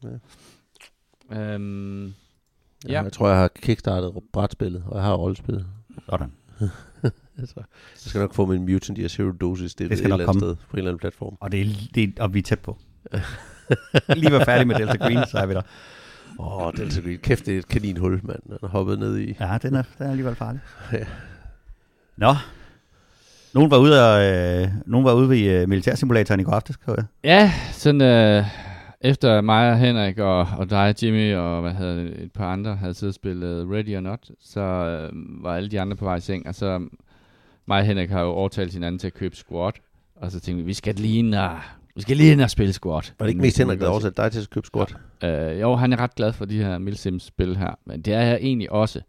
ja. Øhm, ja. ja. Jeg tror, jeg har kickstartet brætspillet, og jeg har rollespillet. Sådan. Så jeg skal nok få min Mutant Year Zero dosis. Det, det skal nok komme sted på en eller anden platform. Og, det er, det er, og vi er tæt på. Lige var færdig med Delta Green, så er vi der. Åh, oh, Delta Green. Kæft, det er et kaninhul, mand. Den er hoppet ned i. Ja, den er, den er alligevel farlig. Ja. Nå. Nogen var ude, og, øh, nogen var ude ved øh, militærsimulatoren i går aftes, kan jeg? Ja, sådan øh, efter mig og Henrik og, og dig, Jimmy, og hvad hedder det, et par andre havde siddet og spillet Ready or Not, så øh, var alle de andre på vej i seng, og så mig og Henrik har jo overtalt hinanden til at købe Squad, og så tænkte vi, vi skal lige ind og, vi skal lige ind og spille Squad. Var det ikke mest Henrik, der overtalte dig til at købe Squad? Ja. Øh, jo, han er ret glad for de her Milsims-spil her, men det er jeg egentlig også.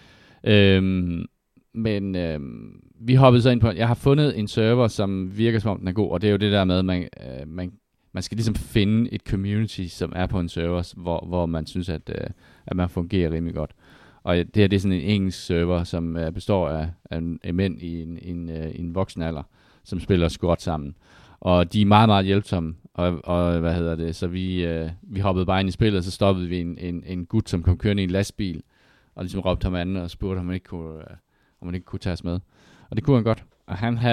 Øhm, Men øh, vi hoppede så ind på, jeg har fundet en server, som virker som om den er god, og det er jo det der med, at man, øh, man, man skal ligesom finde et community, som er på en server, hvor, hvor man synes, at, øh, at man fungerer rimelig godt. Og det her det er sådan en engelsk server, som øh, består af, af, af mænd i en, en, øh, en voksen alder, som spiller squat sammen. Og de er meget, meget hjælpsomme, og, og hvad hedder det, så vi, øh, vi hoppede bare ind i spillet, og så stoppede vi en, en, en gut, som kom kørende i en lastbil, og ligesom råbte ham anden og spurgte, om han ikke kunne... Øh, om man ikke kunne tage os med. Og det kunne han godt. Og han havde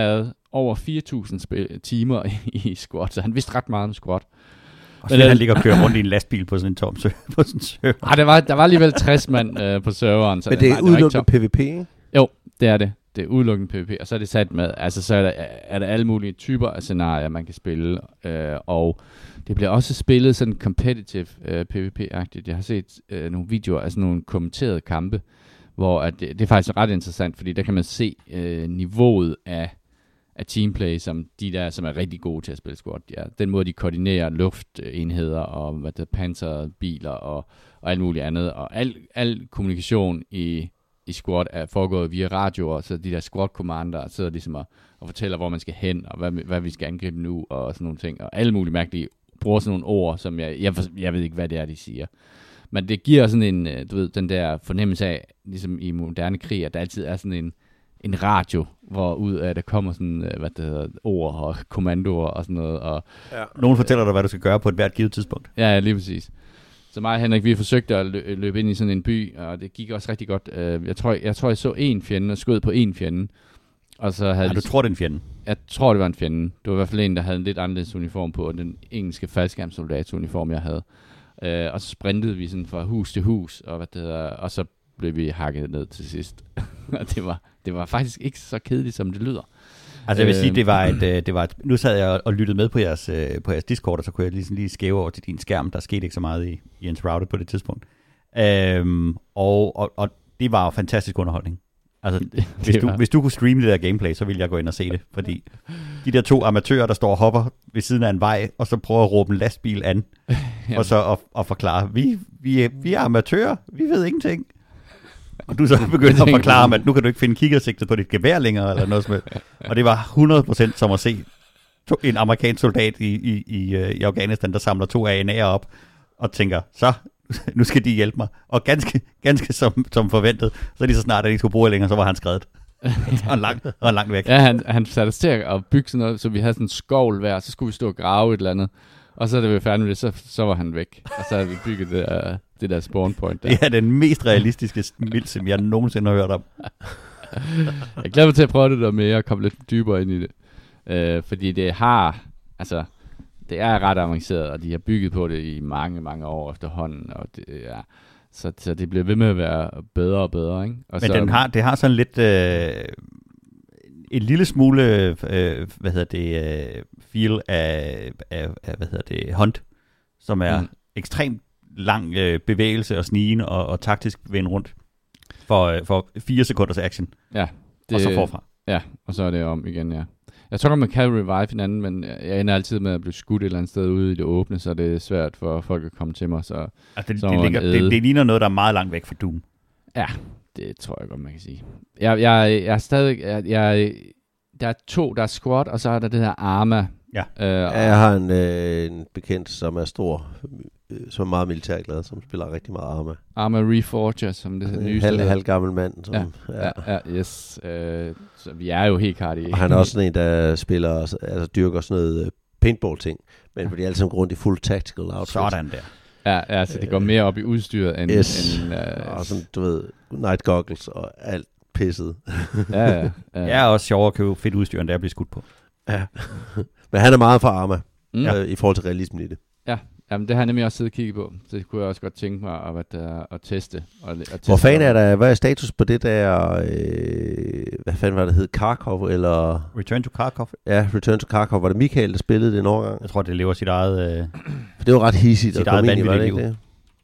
over fire tusind spil- timer i, i squat, så han vidste ret meget om squat. Og så han ligger og kører rundt i en lastbil på sådan en tom sø, på sådan en server. Nej, der var, der var alligevel tres mand øh, på serveren. Så Men det er udelukkende PvP, ikke? Jo, det er det. Det er udelukkende PvP, og så er det sat med, altså så er der, er der alle mulige typer af scenarier, man kan spille, øh, og det bliver også spillet sådan competitive øh, PvP-agtigt. Jeg har set øh, nogle videoer af sådan nogle kommenterede kampe, hvor at det, det er faktisk ret interessant, fordi der kan man se øh, niveauet af, af teamplay, som de der, som er rigtig gode til at spille squat. Ja, den måde, de koordinerer luftenheder og hvad der, panserbiler og, og alt muligt andet, og al, al kommunikation i i squat er foregået via radioer, så de der squat-kommander sidder ligesom og, og fortæller, hvor man skal hen, og hvad, hvad vi skal angribe nu, og sådan nogle ting. Og alle mulige mærkelige bruger sådan nogle ord, som jeg, jeg, jeg ved ikke, hvad det er, de siger. Men det giver sådan en, du ved, den der fornemmelse af, ligesom i moderne krig, at der altid er sådan en, en radio, hvor ud af der kommer sådan, hvad det hedder, ord og kommandoer og sådan noget. Og, ja. Nogen fortæller dig, hvad du skal gøre på et hvert givet tidspunkt. Ja, lige præcis. Så mig og Henrik, vi forsøgte at lø- løbe ind i sådan en by, og det gik også rigtig godt. Uh, jeg, tror, jeg tror, jeg så en fjende og skød på en fjende. Og så havde ja, du tror, det er en fjende? Jeg tror, det var en fjende. Det var i hvert fald en, der havde en lidt anderledes uniform på, og den engelske faldskærmssoldatsuniform, jeg havde. Uh, og så sprintede vi sådan fra hus til hus, og, hvad det hedder, og så blev vi hakket ned til sidst. Og det var, det var faktisk ikke så kedeligt, som det lyder. Altså jeg vil sige, det var et, det var et, nu sad jeg og lyttede med på jeres, på jeres Discord, og så kunne jeg lige, lige skæve over til din skærm. Der skete ikke så meget i, i ens router på det tidspunkt. Øhm, og, og, og det var jo fantastisk underholdning. Altså, det, hvis, du, hvis du kunne streame det der gameplay, så ville jeg gå ind og se det. Fordi de der to amatører, der står og hopper ved siden af en vej, og så prøver at råbe en lastbil an, og så at, at forklare, vi, vi, er, vi er amatører, vi ved ingenting. Og du så begyndte at forklare ham, at nu kan du ikke finde kikkersigtet på dit gevær længere, eller noget som helst. Og det var hundrede procent som at se to, en amerikansk soldat i, i, i, i Afghanistan, der samler to A N A'er op, og tænker, så, nu skal de hjælpe mig. Og ganske, ganske som, som forventet, så lige så snart, at de ikke skulle bruge længere, så var han skredet. og, langt, og langt væk. Ja, han, han satte os til at bygge sådan noget, så vi havde sådan en skovl hver, så skulle vi stå og grave et eller andet. Og så da vi var færdige med det, så, så var han væk. Og så havde vi bygget det, uh, det der spawn point der. Det er den mest realistiske milsim, jeg nogensinde har hørt om. Jeg glæder mig til at prøve det der med at komme lidt dybere ind i det. Uh, fordi det har, altså, det er ret avanceret, og de har bygget på det i mange, mange år efterhånden. Og det, ja, så, så det bliver ved med at være bedre og bedre, ikke? Og Men så, den har, det har sådan lidt... Øh, en lille smule, øh, hvad hedder det, øh, feel af, af, af, hvad hedder det, Hunt, som er mm. ekstremt lang øh, bevægelse og snigen og, og taktisk vende rundt for, øh, for fire sekunders action. Ja. Det, og så forfra. Ja, og så er det om igen, ja. Jeg tror, man kan revive hinanden, men jeg ender altid med at blive skudt et eller andet sted ude i det åbne, så det er svært for folk at komme til mig. Så, altså, det, så det, ligger, det, det ligner noget, der er meget langt væk fra Doom. Ja, det tror jeg godt, man kan sige. Jeg, jeg, jeg er stadig... Jeg, jeg, der er to, der er squat, og så er der det her Arma. Ja. Øh, jeg har en, øh, en bekendt, som er stor, øh, som er meget militærglad, som spiller rigtig meget Arma. Arma Reforger, som det er nyeste. En halv, halv gammel mand. Som, ja, ja. ja, ja, yes. Øh, så vi er jo helt klart i... Og han er også sådan en, der spiller, altså dyrker sådan noget paintball-ting, men fordi alle sammen går rundt i full tactical outfit. Sådan der. Ja, ja, så det går mere op i udstyret end... Yes. end uh, og sådan, du ved, night goggles og alt pisset. ja, ja, ja. Jeg er også sjovere at købe fedt udstyr, end det er at blive skudt på. Ja. Men han er meget for Arma, mm. øh, i forhold til realismen i det. Ja, jamen, det har jeg nemlig også siddet og kigget på. Så det kunne jeg også godt tænke mig at, at, at, at teste. Og, at teste. Hvor fanden er der, hvad er status på det der, øh, hvad fanden var det hed, Kharkov, eller... Return to Kharkov? Ja, Return to Kharkov. Var det Michael, der spillede det en overgang? Jeg tror, det lever sit eget... Øh, For det var ret hissigt at komme ind i, var det ikke det?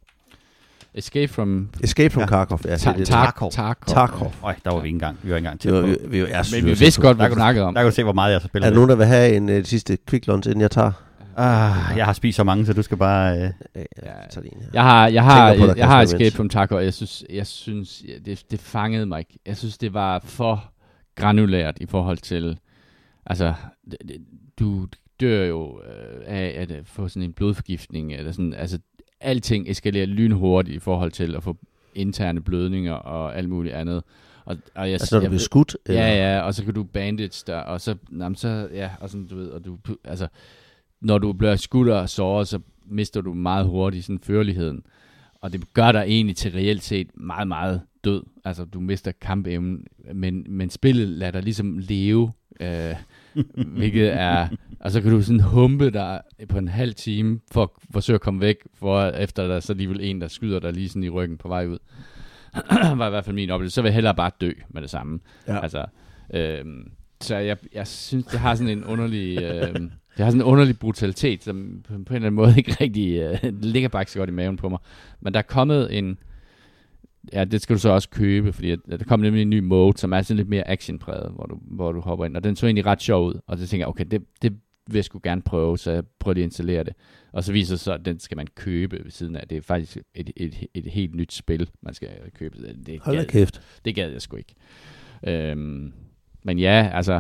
Escape from... Escape from ja. Kharkov, ja. Ta- det, Tarkov. Tarkov. Tarkov. Øj, der var vi ikke engang. Vi var ikke engang til vi, på. Vi, vi, jeg, Men vi vidste godt, hvad vi snakkede om. Der kan du se, hvor meget jeg så spiller. Er der nogen, der vil have en uh, sidste quick lunch, inden jeg tager? Ah, jeg har spist så mange, så du skal bare... Uh... Ja, ja. tager en, ja. Jeg har, jeg har, på, jeg, jeg har Escape from Tarkov, og jeg synes, jeg synes det, det fangede mig ikke. Jeg synes, det var for granulært i forhold til... Altså, det, du dør jo øh, af at få sådan en blodforgiftning, eller sådan, altså, alting eskalerer lynhurtigt i forhold til at få interne blødninger og alt muligt andet. Og, og jeg, altså når du bliver skudt? Ja, eller? ja, og så kan du bandage der, og så, jamen, så ja, og sådan, du ved, og du, altså, når du bliver skudt og såret, så mister du meget hurtigt sådan førligheden. Og det gør dig egentlig til reelt set meget, meget død. Altså, du mister kampevnen, men, men spillet lader dig ligesom leve. Øh, hvilket er, og så kan du sådan humpe dig på en halv time, for at forsøge at komme væk, for efter der så alligevel en, der skyder dig lige sådan i ryggen på vej ud. Var i hvert fald min oplevelse. Så vil jeg hellere bare dø med det samme. Ja. Altså, øhm, så jeg, jeg synes, det har sådan en underlig, øhm, det har sådan en underlig brutalitet, som på, på en eller anden måde ikke rigtig, øh, det ligger bare ikke så godt i maven på mig. Men der er kommet en, ja, det skal du så også købe, fordi der kommer nemlig en ny mode, som er sådan lidt mere actionpræget, hvor du, hvor du hopper ind. Og den så egentlig ret sjov ud, og så tænker jeg, okay, det, det vil jeg sgu gerne prøve, så jeg prøver lige at installere det. Og så viser det sig, at den skal man købe ved siden af. Det er faktisk et, et, et, et helt nyt spil, man skal købe. Det Hold da kæft. Det gad jeg sgu ikke. Øhm, men ja, altså,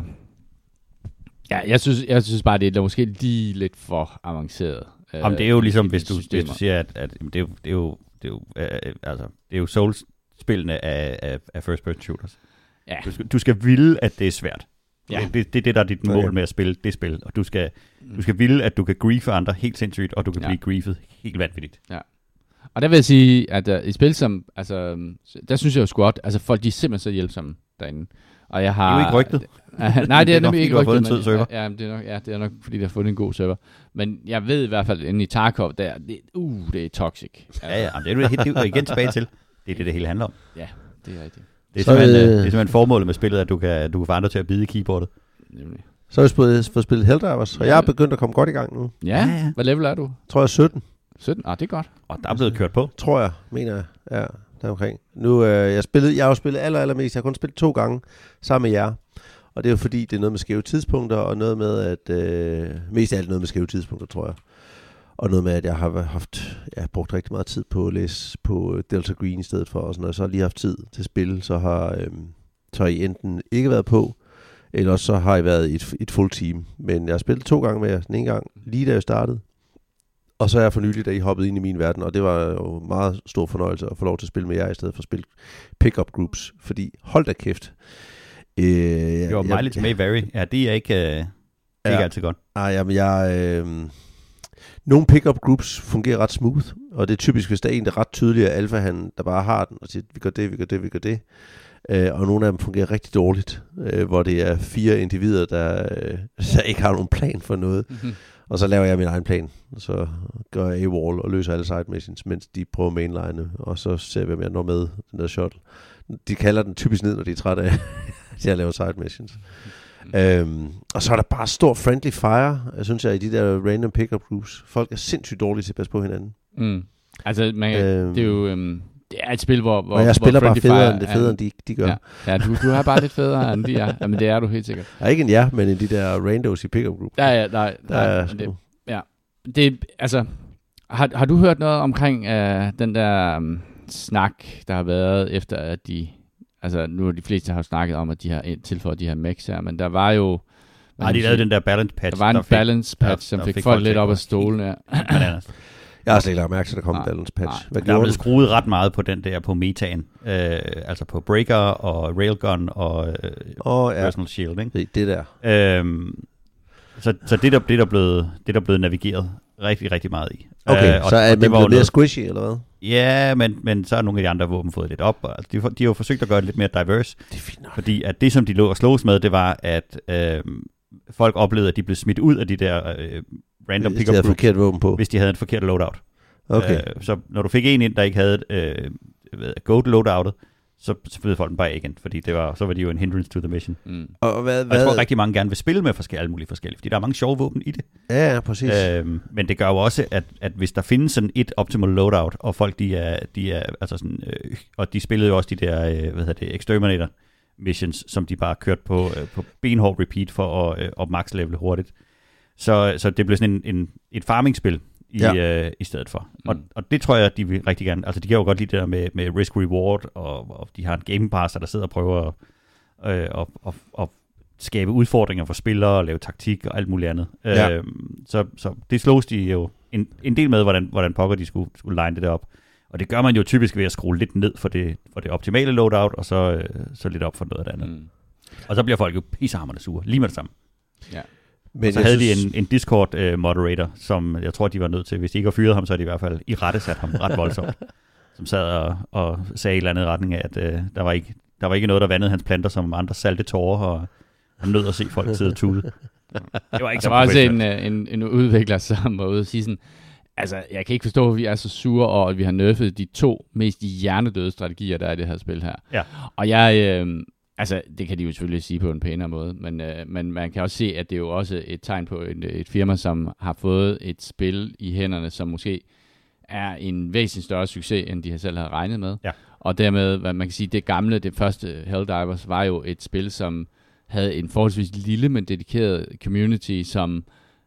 ja, jeg synes, jeg synes bare, det er måske lige lidt for avanceret. Jamen, det er jo ligesom, hvis du, hvis du siger, at, at det er jo, det er jo, det er jo, øh, altså, det er jo Souls-spillene af, af, af first-person shooters. Ja. Du, skal, du skal ville, at det er svært. Ja. Det, det er det, der er dit mål okay. med at spille det spil. Og du skal, du skal ville, at du kan griefe andre helt sindssygt, og du kan ja. blive griefet helt vanvittigt. Ja. Og der vil jeg sige, at uh, i spil som, altså, der synes jeg jo sgu godt, altså folk, de er simpelthen så hjælpsomme derinde. Og jeg har... Det er jo ikke rygtet. Uh, nej, det er, det er nemlig ikke rygtet. Men, server. Ja, det er nok, ja, det er nok, fordi de har fundet en god server. Men jeg ved i hvert fald, inde i Tarkov, der, det, uh, det er toxic. Altså. Ja, ja, det er jo helt, det er igen tilbage til. Det er det, det hele handler om. Ja, det er rigtigt. Det er, så, simpelthen, øh, det er simpelthen formålet med spillet, at du kan, du kan få andre til at bide i keyboardet. Nemlig. Så har vi fået spillet Helldivers, og ja. jeg er begyndt at komme godt i gang nu. Ja, ja, ja. Hvad level er du? Tror jeg sytten. sytten? Ah, det er godt. Og der er blevet kørt på. Tror jeg, mener jeg. Ja, der omkring. Nu, øh, jeg, spillede, jeg har jo spillet aller, allermest. Jeg har kun spillet to gange sammen med jer. Og det er jo fordi, det er noget med skæve tidspunkter, og noget med, at... Øh, mest af alt noget med skæve tidspunkter, tror jeg. Og noget med, at jeg har haft, jeg har brugt rigtig meget tid på at læse på Delta Green i stedet for. Og sådan, og så har jeg lige haft tid til spil, så har, øh, så har I enten ikke været på, eller så har I været i et, et full team. Men jeg har spillet to gange med jer. Den ene gang, lige da jeg startede. Og så er jeg for nylig, da I hoppede ind i min verden, og det var jo meget stor fornøjelse at få lov til at spille med jer, i stedet for at spille pick-up groups. Fordi, hold da kæft. Øh, det var mileage may vary. Ja, det er ikke, øh, det er ja, ikke altid godt. Nej, jamen jeg... Øh, nogle pick-up groups fungerer ret smooth, og det er typisk, hvis der er en, der er ret tydelig af alfahanen, der bare har den, og siger, vi gør det, vi gør det, vi gør det. Øh, og nogle af dem fungerer rigtig dårligt, øh, hvor det er fire individer, der, øh, der ikke har nogen plan for noget. Mm-hmm. Og så laver jeg min egen plan, og så gør jeg A-wall og løser alle side missions, mens de prøver mainline, og så ser vi, om jeg når med den der shuttle. De kalder den typisk ned, når de er trætte af, at jeg laver side missions. Mm. Øhm, og så er der bare stor friendly fire, jeg synes jeg, i de der random pick-up groups. Folk er sindssygt dårlige til at passe på hinanden. Mm. Altså, man, øhm, det er jo... Um Det er et spil, hvor... hvor og jeg spiller hvor bare federe, end det federe, end de, de gør. Ja, ja du, du er bare lidt federe, end de er. Jamen, det er du helt sikkert. Ja, ikke en ja, men en de der randos i pick-up group. Ja, ja, nej. Der er det, ja. Det, altså, har, har du hørt noget omkring uh, den der um, snak, der har været efter, at de... Altså, nu er de fleste har snakket om, at de har tilføjet de her mechs her, men der var jo... Nej, de lavede den der balance patch. Der var en der balance fik, patch, som der, der fik, fik folk lidt op af stolen. Ja. Jeg har slet ikke lagt mærke til, at der kom en balance patch. Hvad der er blevet skruet ret meget på den der på metaen. Øh, altså på Breaker og Railgun og øh, oh, ja. Personal Shield. Ikke? Det der. Øhm, så så det, der, det, der blevet, det der blevet navigeret rigtig, rigtig meget i. Okay, øh, og, så er det blevet mere squishy, eller hvad? Ja, men, men så er nogle af de andre våben fået lidt op. Altså, de, de har jo forsøgt at gøre det lidt mere diverse. Det er fint nok. Fordi at det, som de lå og slås med, det var, at øh, folk oplevede, at de blev smidt ud af de der øh, random pick-up groups, forkert våben på. Hvis de havde en forkert loadout. Okay. Øh, så når du fik en ind, der ikke havde øh, goat loadoutet, så flyttede folk den bare igen, fordi det var, så var de jo en hindrance to the mission. Mm. Og, hvad, og jeg tror rigtig mange gerne vil spille med forskellige, alle mulige forskellige, fordi der er mange sjove våben i det. Ja, ja, præcis. Øh, men det gør jo også, at, at hvis der findes sådan et optimal loadout, og folk de er, de er altså sådan, øh, og de spillede jo også de der, øh, hvad hedder det, Exterminator missions, som de bare kørte på, øh, på benhård repeat for at, øh, at max level hurtigt. Så, så det blev sådan en, en, et farming-spil, I, ja. øh, i stedet for. Mm. Og, og det tror jeg, de vil rigtig gerne... Altså, de kan jo godt lide det der med, med risk-reward, og, og de har en game passer, der sidder og prøver at, øh, og, og, og skabe udfordringer for spillere, og lave taktik og alt muligt andet. Ja. Øh, så, så det slås de jo en, en del med, hvordan, hvordan pokker de skulle, skulle line det der op. Og det gør man jo typisk ved at skrue lidt ned for det, for det optimale loadout, og så, øh, så lidt op for noget af det andet. Mm. Og så bliver folk jo pissehamrende sure, lige med det samme. Ja. Men og så havde synes... de en, en Discord-moderator, uh, som jeg tror, de var nødt til, hvis de ikke har fyret ham, så har de i hvert fald i rette sat ham ret voldsomt. Som sad og, og sagde i en eller anden retning af, at uh, der, var ikke, der var ikke noget, der vandede hans planter, som andre salte tårer, og, Han nød at se folk sidde og tude. Det var ikke så der var også en, en, en udvikler, som var ude og sige sådan, altså, jeg kan ikke forstå, at vi er så sure over, at vi har nerfet de to mest hjernedøde strategier, der er i det her spil her. Ja. Og jeg, øh, altså, det kan de jo selvfølgelig sige på en pænere måde, men, øh, men man kan også se, at det er jo også et tegn på et, et firma, som har fået et spil i hænderne, som måske er en væsentlig større succes, end de selv havde regnet med. Ja. Og dermed, hvad man kan sige, det gamle, det første Helldivers, var jo et spil, som havde en forholdsvis lille, men dedikeret community, som,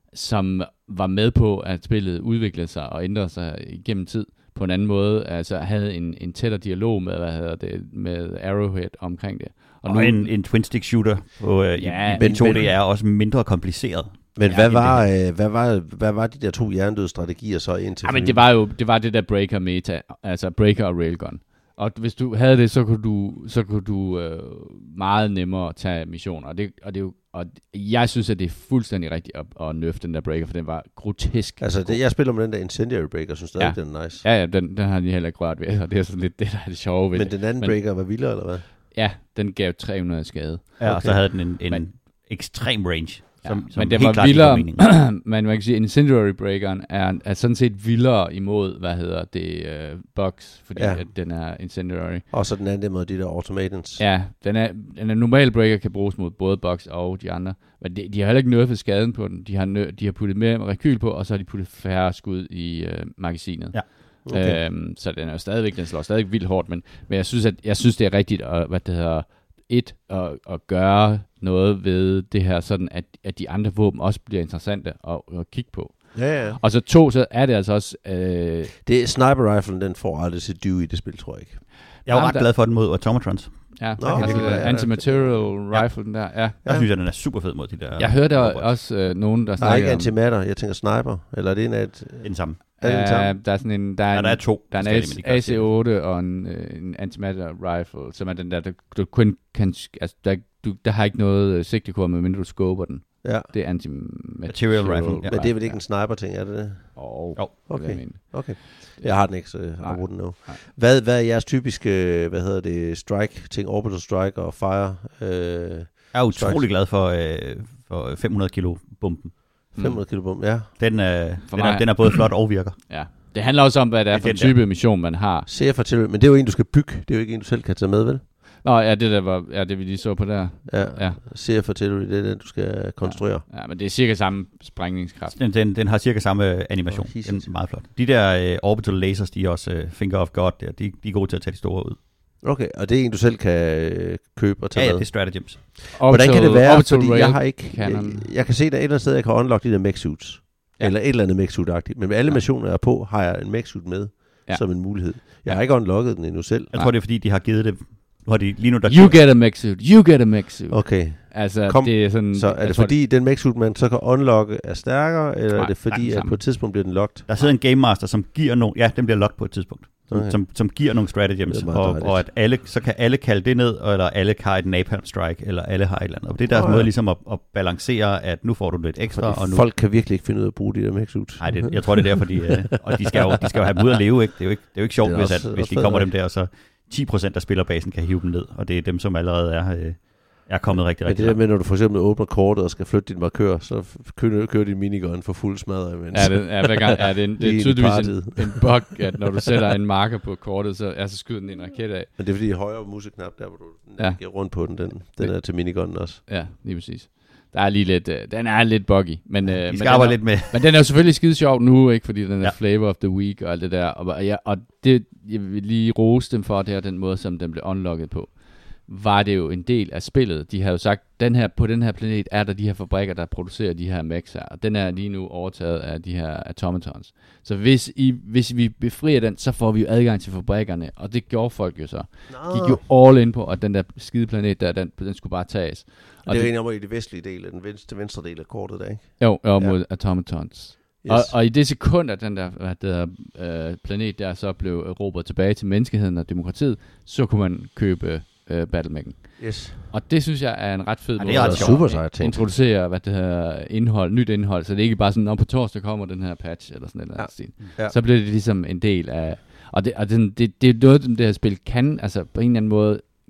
som var med på, at spillet udviklede sig og ændrede sig igennem tid på en anden måde. Altså havde en, en tættere dialog med, hvad hedder det, med Arrowhead omkring det. Og, og nu, en, en twin-stick shooter på øh, ja, i, i to D er også mindre kompliceret. Men hvad var, øh, hvad, var, hvad var de der to hjernedøde strategier så indtil? Ja, men det var jo det, var det der breaker meta, altså breaker og railgun. Og hvis du havde det, så kunne du, så kunne du øh, meget nemmere tage missioner. Og, det, og, det jo, og jeg synes, at det er fuldstændig rigtigt at, at nøffe den der breaker, for den var grotesk. Altså, det, jeg spiller med den der incendiary breaker, synes stadig, ja. den er nice. Ja, ja, den, den har de heller ikke rørt ved, og det er sådan lidt det, der er det sjove ved Men den anden men, breaker var vildere, eller hvad? Ja, den gav tre hundrede skade. Ja, okay. Og så havde den en, en men, ekstrem range. Som, ja, som men det var vildere, men man kan sige, at Incendiary Breakeren er, er sådan set vildere imod, hvad hedder det, uh, bugs, fordi ja. at den er Incendiary. Og så den anden mod de der automatons. Ja, den er, den er normal breaker kan bruges mod både bugs og de andre, men de, de har heller ikke nerfet skaden på den. De har, nø, de har puttet mere rekyl på, og så har de puttet færre skud i uh, magasinet. Ja. Okay. Øhm, så den er jo stadigvæk, den slår stadig vildt hårdt, men, men jeg synes, at jeg synes, det er rigtigt, at, hvad det hedder, et, at, at gøre noget ved det her, sådan at, at de andre våben også bliver interessante at, at kigge på. Ja, ja. Og så to, så er det altså også... Øh, det er sniper riflen, den får aldrig sit due i det spil, tror jeg ikke. Jeg var ret glad for den mod automatrons. Ja, Nå, okay. altså, ja, antimaterial ja. rifle, den der, ja. Jeg synes, at den er super fed mod de der... Jeg hørte robots. også øh, nogen, der snakker om... Nej, ikke antimatter, jeg tænker sniper, eller er det en af et... Den samme. Ja, der er sådan en... Der er, ja, der er to. Der er en A C otte og en, en antimatter rifle, som er den der, der du kun kan... Altså, der, du, der har ikke noget sigtekor, medmindre du scoper den. Ja. Det er anti-material rifle. Ja. Men det er vel ikke en sniper-ting, er det det? Oh, oh, okay. Jeg okay. Jeg har den ikke, så jeg wouldn't know. Hvad, hvad er jeres typiske, hvad hedder det, strike-ting, orbital strike og fire? Øh, jeg er utrolig strikes. glad for, øh, for fem hundrede kilo bomben. fem hundrede kilo bomben, ja. Den, øh, den, er, den er både flot og virker. Ja. Det handler også om, hvad det er for en type der. mission, man har. C F artillery, men det er jo en, du skal bygge. Det er jo ikke en, du selv kan tage med, vel? Nå, ja, det der var, ja, det vi lige så på der. Ja, ja. C F artillery, det er den, du skal konstruere. Ja, ja, men det er cirka samme sprængningskraft. Den, den, den har cirka samme animation. Oh, den er meget flot. De der uh, orbital lasers, de er også uh, finger of god der. De, de er gode til at tage de store ud. Okay, og det er en, du selv kan øh, købe og tage ja, med? Ja, det er stratagems. Hvordan kan det være, fordi jeg har ikke... Jeg, jeg kan se, der er et eller andet sted, jeg kan unlock de der mech suits. Ja. Eller et eller andet mech suit-agtigt. Men med alle ja. missioner, jeg er på, har jeg en mech suit med ja. som en mulighed. Jeg har ikke unlocket den endnu selv. Jeg tror, det er fordi, de har givet det... Hvor de, lige nu, der you get a mech suit. You get a mech suit. Okay. Altså, Kom, det er sådan... Så er det fordi, det... den mech suit, man så kan unlocke, er stærkere, eller nej, er det fordi, at på et tidspunkt bliver den locked? Der sidder en game master, som giver nogle... Ja, den bliver locked på et tidspunkt. Okay. Som, som giver nogle stratagems, og, og at alle, så kan alle kalde det ned, eller alle har et napalm strike, eller alle har et eller andet. Og det er deres oh, ja. måde ligesom at, at balancere, at nu får du lidt ekstra. Fordi og nu... folk kan virkelig ikke finde ud af at bruge de der mech suits. Nej, det, jeg tror det er derfor, de, øh, og de skal, jo, de skal jo have dem ud at leve, ikke? Det er jo ikke, det er jo ikke sjovt, hvis, at, hvis de kommer dem der, og så ti procent af spillerbasen kan hive dem ned, og det er dem, som allerede er, øh, er kommet rigtig, rigtig langt. Det der med, når du for eksempel åbner kortet og skal flytte din markør, så kører, kører din minigun for fuld smadret. Ja, det, ja, hver gang, ja, det er, en, det er tydeligvis en, en bug, at når du sætter en marker på kortet, så, ja, så skyder den en raket af. Men det er fordi højre museknap, der hvor du ja. giver rundt på den, den, den er til minigunnen også. Ja, lige præcis. Der er lige lidt, uh, den er lidt buggy, men, uh, men, den er, lidt med. men den er jo selvfølgelig skide sjov nu, ikke, fordi den er ja. flavor of the week og alt det der, og, ja, og det, jeg vil lige rose dem for, det er den måde, som den blev unlocket på. Var det jo en del af spillet. De har jo sagt, den her, på den her planet er der de her fabrikker, der producerer de her mechs her, og den er lige nu overtaget af de her automatons. Så hvis, I, hvis vi befrier den, så får vi jo adgang til fabrikkerne, og det gjorde folk jo så. No. De gik jo all in på, at den der skide planet der, den, den skulle bare tages. Og det er egentlig over i det vestlige del, den venstre, venstre del af kortet der, ikke? Jo, jo mod ja. automatons. Yes. Og, og i det sekund, at den der, hvad der øh, planet der så blev erobret tilbage til menneskeheden og demokratiet, så kunne man købe Uh, Battlemech'en. Yes. Og det synes jeg er en ret fed måde ja, at super at introducere hvad det her indhold, nyt indhold, så det er ikke bare sådan, når på torsdag kommer den her patch, eller sådan et eller andet stil. Ja. Så bliver det ligesom en del af, og det, og det, det, det er noget, det her spil kan, altså på en eller anden måde,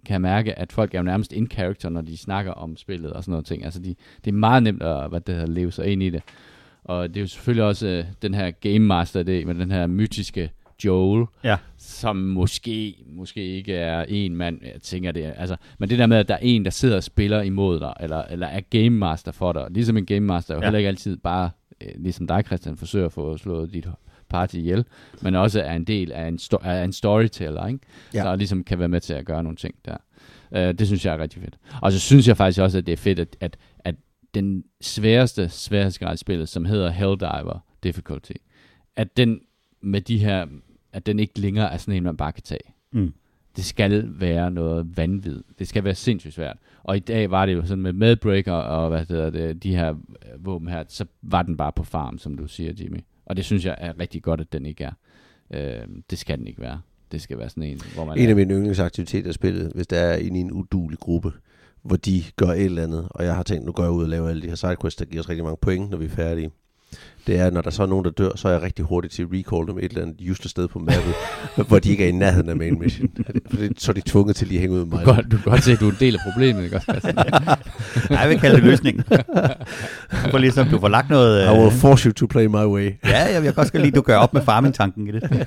kan jeg mærke, at folk er jo nærmest in character, når de snakker om spillet og sådan noget ting. Altså de, det er meget nemt at hvad det hedder, leve sig ind i det. Og det er jo selvfølgelig også øh, den her Game Master det med den her mytiske Joel, ja. som måske måske ikke er en mand, jeg tænker det, altså, men det der med, at der er en, der sidder og spiller imod dig, eller, eller er Game Master for dig, ligesom en Game Master, jo ja. heller ikke altid bare, øh, ligesom dig, Christian, forsøger at få slået dit party ihjel, men også er en del af en, sto- af en storyteller, ikke? Ja. Der ligesom kan være med til at gøre nogle ting der. Uh, det synes jeg er rigtig fedt. Og så synes jeg faktisk også, at det er fedt, at, at, at den sværeste sværhedsgradsspillet, som hedder Helldiver Difficulty, at den med de her, at den ikke længere er sådan en, man bare kan tage. Mm. Det skal være noget vanvid. Det skal være sindssygt svært. Og i dag var det jo sådan med Medbreaker og hvad hedder det, de her våben her, så var den bare på farm, som du siger, Jimmy. Og det synes jeg er rigtig godt, at den ikke er. Øh, det skal den ikke være. Det skal være sådan en, hvor man En er. af mine yndlingsaktiviteter er spillet, hvis der er inde i en uduelig gruppe, hvor de gør et eller andet, og jeg har tænkt, nu går jeg ud og laver alle de her sidequests, der giver os rigtig mange point, når vi er færdige. Det er, når der så er nogen, der dør, så er jeg rigtig hurtigt til at recall dem et eller andet useless sted på mappet, hvor de ikke er i nærheden af main mission. Så er de tvunget til lige at hænge ud med mig. Du kan, du kan godt se, at du er en del af problemet, ikke også? Nej, jeg vil kalde det løsningen. For ligesom, du får lagt noget... I will force you to play my way. Ja, jeg vil godt lide, at du gør op med farming-tanken i det. Det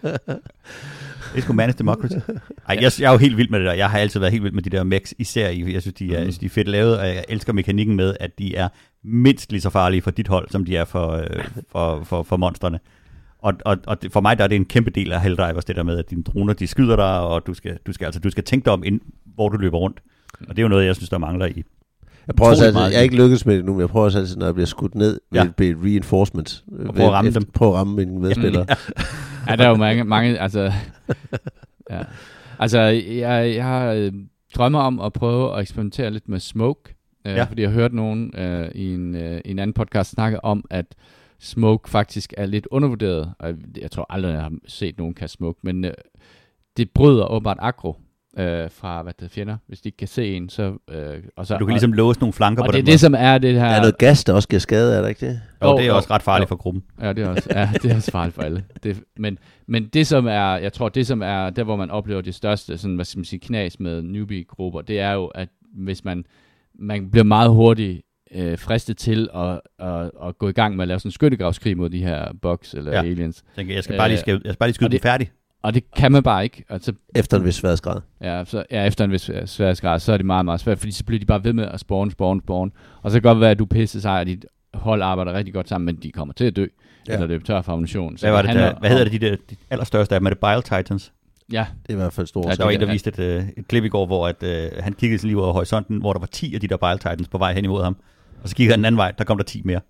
er sgu managed democracy. Ej, jeg, jeg er jo helt vild med det der. Jeg har altid været helt vild med de der mechs, især i. Jeg synes, de er, mm. de er fedt lavet, og jeg elsker mekanikken med, at de er mindst lige så farlige for dit hold, som de er for, øh, for, for, for monstrene. Og, og, og for mig der er det en kæmpe del af Helldivers, det der med, at dine droner, de skyder dig, og du skal, du skal, altså, du skal tænke dig om, ind, hvor du løber rundt. Og det er jo noget, jeg synes, der mangler i. Jeg prøver også altid, jeg er ikke lykkedes med det nu, men jeg prøver også altid, når jeg bliver skudt ned, ja. ved et reinforcement. Og prøve at ramme efter, dem. Prøve at ramme mine medspillere. ja. ja, der er jo mange, mange altså... ja. Altså, jeg, jeg har øh, drømmer om at prøve at eksperimentere lidt med smoke, øh, ja. fordi jeg har hørt nogen øh, i en, øh, en anden podcast snakke om, at smoke faktisk er lidt undervurderet. Og jeg tror aldrig, jeg har set nogen kaste smoke, men øh, det bryder åbenbart aggro øh, fra hvad det fjender, hvis de ikke kan se en. Så, øh, og så, du kan ligesom og, låse nogle flanker og på det den er det, som er det her... Der er noget gas, der også giver skade, er der ikke det? Jo, oh, det er også ret farligt for gruppen. Ja, det er også, ja, det er også farligt for alle. Det, men, men det som er, jeg tror, det som er, der hvor man oplever det største, sådan, hvad skal man sige, knas med newbie-grupper, det er jo, at hvis man, man bliver meget hurtigt øh, fristet til at, at, at gå i gang med at lave sådan en skyttegravskrig mod de her bugs eller ja. aliens. Jeg, jeg skal bare lige, skal, jeg skal bare lige skyde dem færdig. Og det kan man bare ikke. Altså, efter en vis sværhedsgrad. Ja, så, ja, efter en vis sværhedsgrad, så er det meget, meget svært, fordi så bliver de bare ved med at spawn, spawn, spawn. Og så kan det godt være, at du pisser sig, og dit hold arbejder rigtig godt sammen, men de kommer til at dø, ja. eller løbe tør for ammunition. Så hvad, var det der, hvad hedder det, de, der, de allerstørste af dem? Er det Bile Titans? Ja. Det er i hvert fald stort. Ja, der var en, der viste et, øh, et klip i går, hvor at, øh, han kiggede sig lige ud over horisonten, hvor der var ti af de der Bile Titans på vej hen imod ham. Og så kiggede han den anden vej, der kom der ti mere.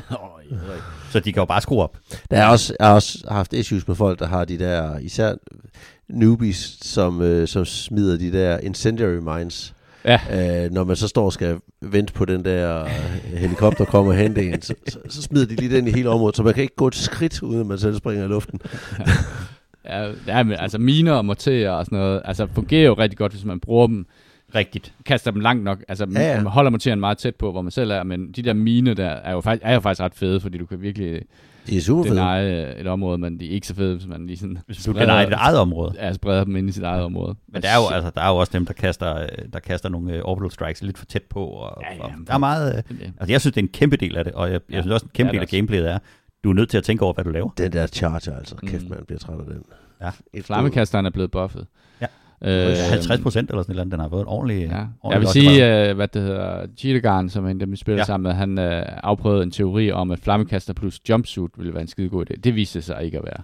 Så de kan jo bare skrue op. Der er også, jeg har også haft issues med folk, der har de der, især newbies, som, øh, som smider de der incendiary mines. Ja. Øh, når man så står og skal vente på den der helikopter kommer og hente en, så, så, så smider de lige den i hele området, så man kan ikke gå et skridt, uden at man selv springer i luften. ja, ja, men altså miner og morterer og sådan noget, altså fungerer jo rigtig godt, hvis man bruger dem rigtigt. Kaster dem langt nok, altså ja, ja. Man holder morteren meget tæt på, hvor man selv er, men de der miner der er jo faktisk, er jo faktisk ret fede, fordi du kan virkelig de er super deny et område, men de er ikke så fede, hvis man lige sådan hvis du deny dit eget område. Ja, spreder dem ind i sit eget område. Men der er jo, altså, der er jo også dem, der kaster, der kaster nogle uh, orbital strikes lidt for tæt på, og, ja, ja, og der er meget, uh, altså jeg synes, det er en kæmpe del af det, og jeg, jeg synes også, en kæmpe del af gameplayet er, du er nødt til at tænke over, hvad du laver. Den der charger, altså, kæft man bliver træt af den. Ja. Flammekasteren er blevet buffet. Ja. Øh, halvtreds procent eller sådan et eller andet, den har fået en ordentlig... Ja. ordentlig jeg vil sige, uh, hvad det hedder, Cheetah som en dem vi spiller ja. sammen med, han uh, afprøvede en teori om, at flammekaster plus jumpsuit ville være en skide god idé. Det viste sig ikke at være.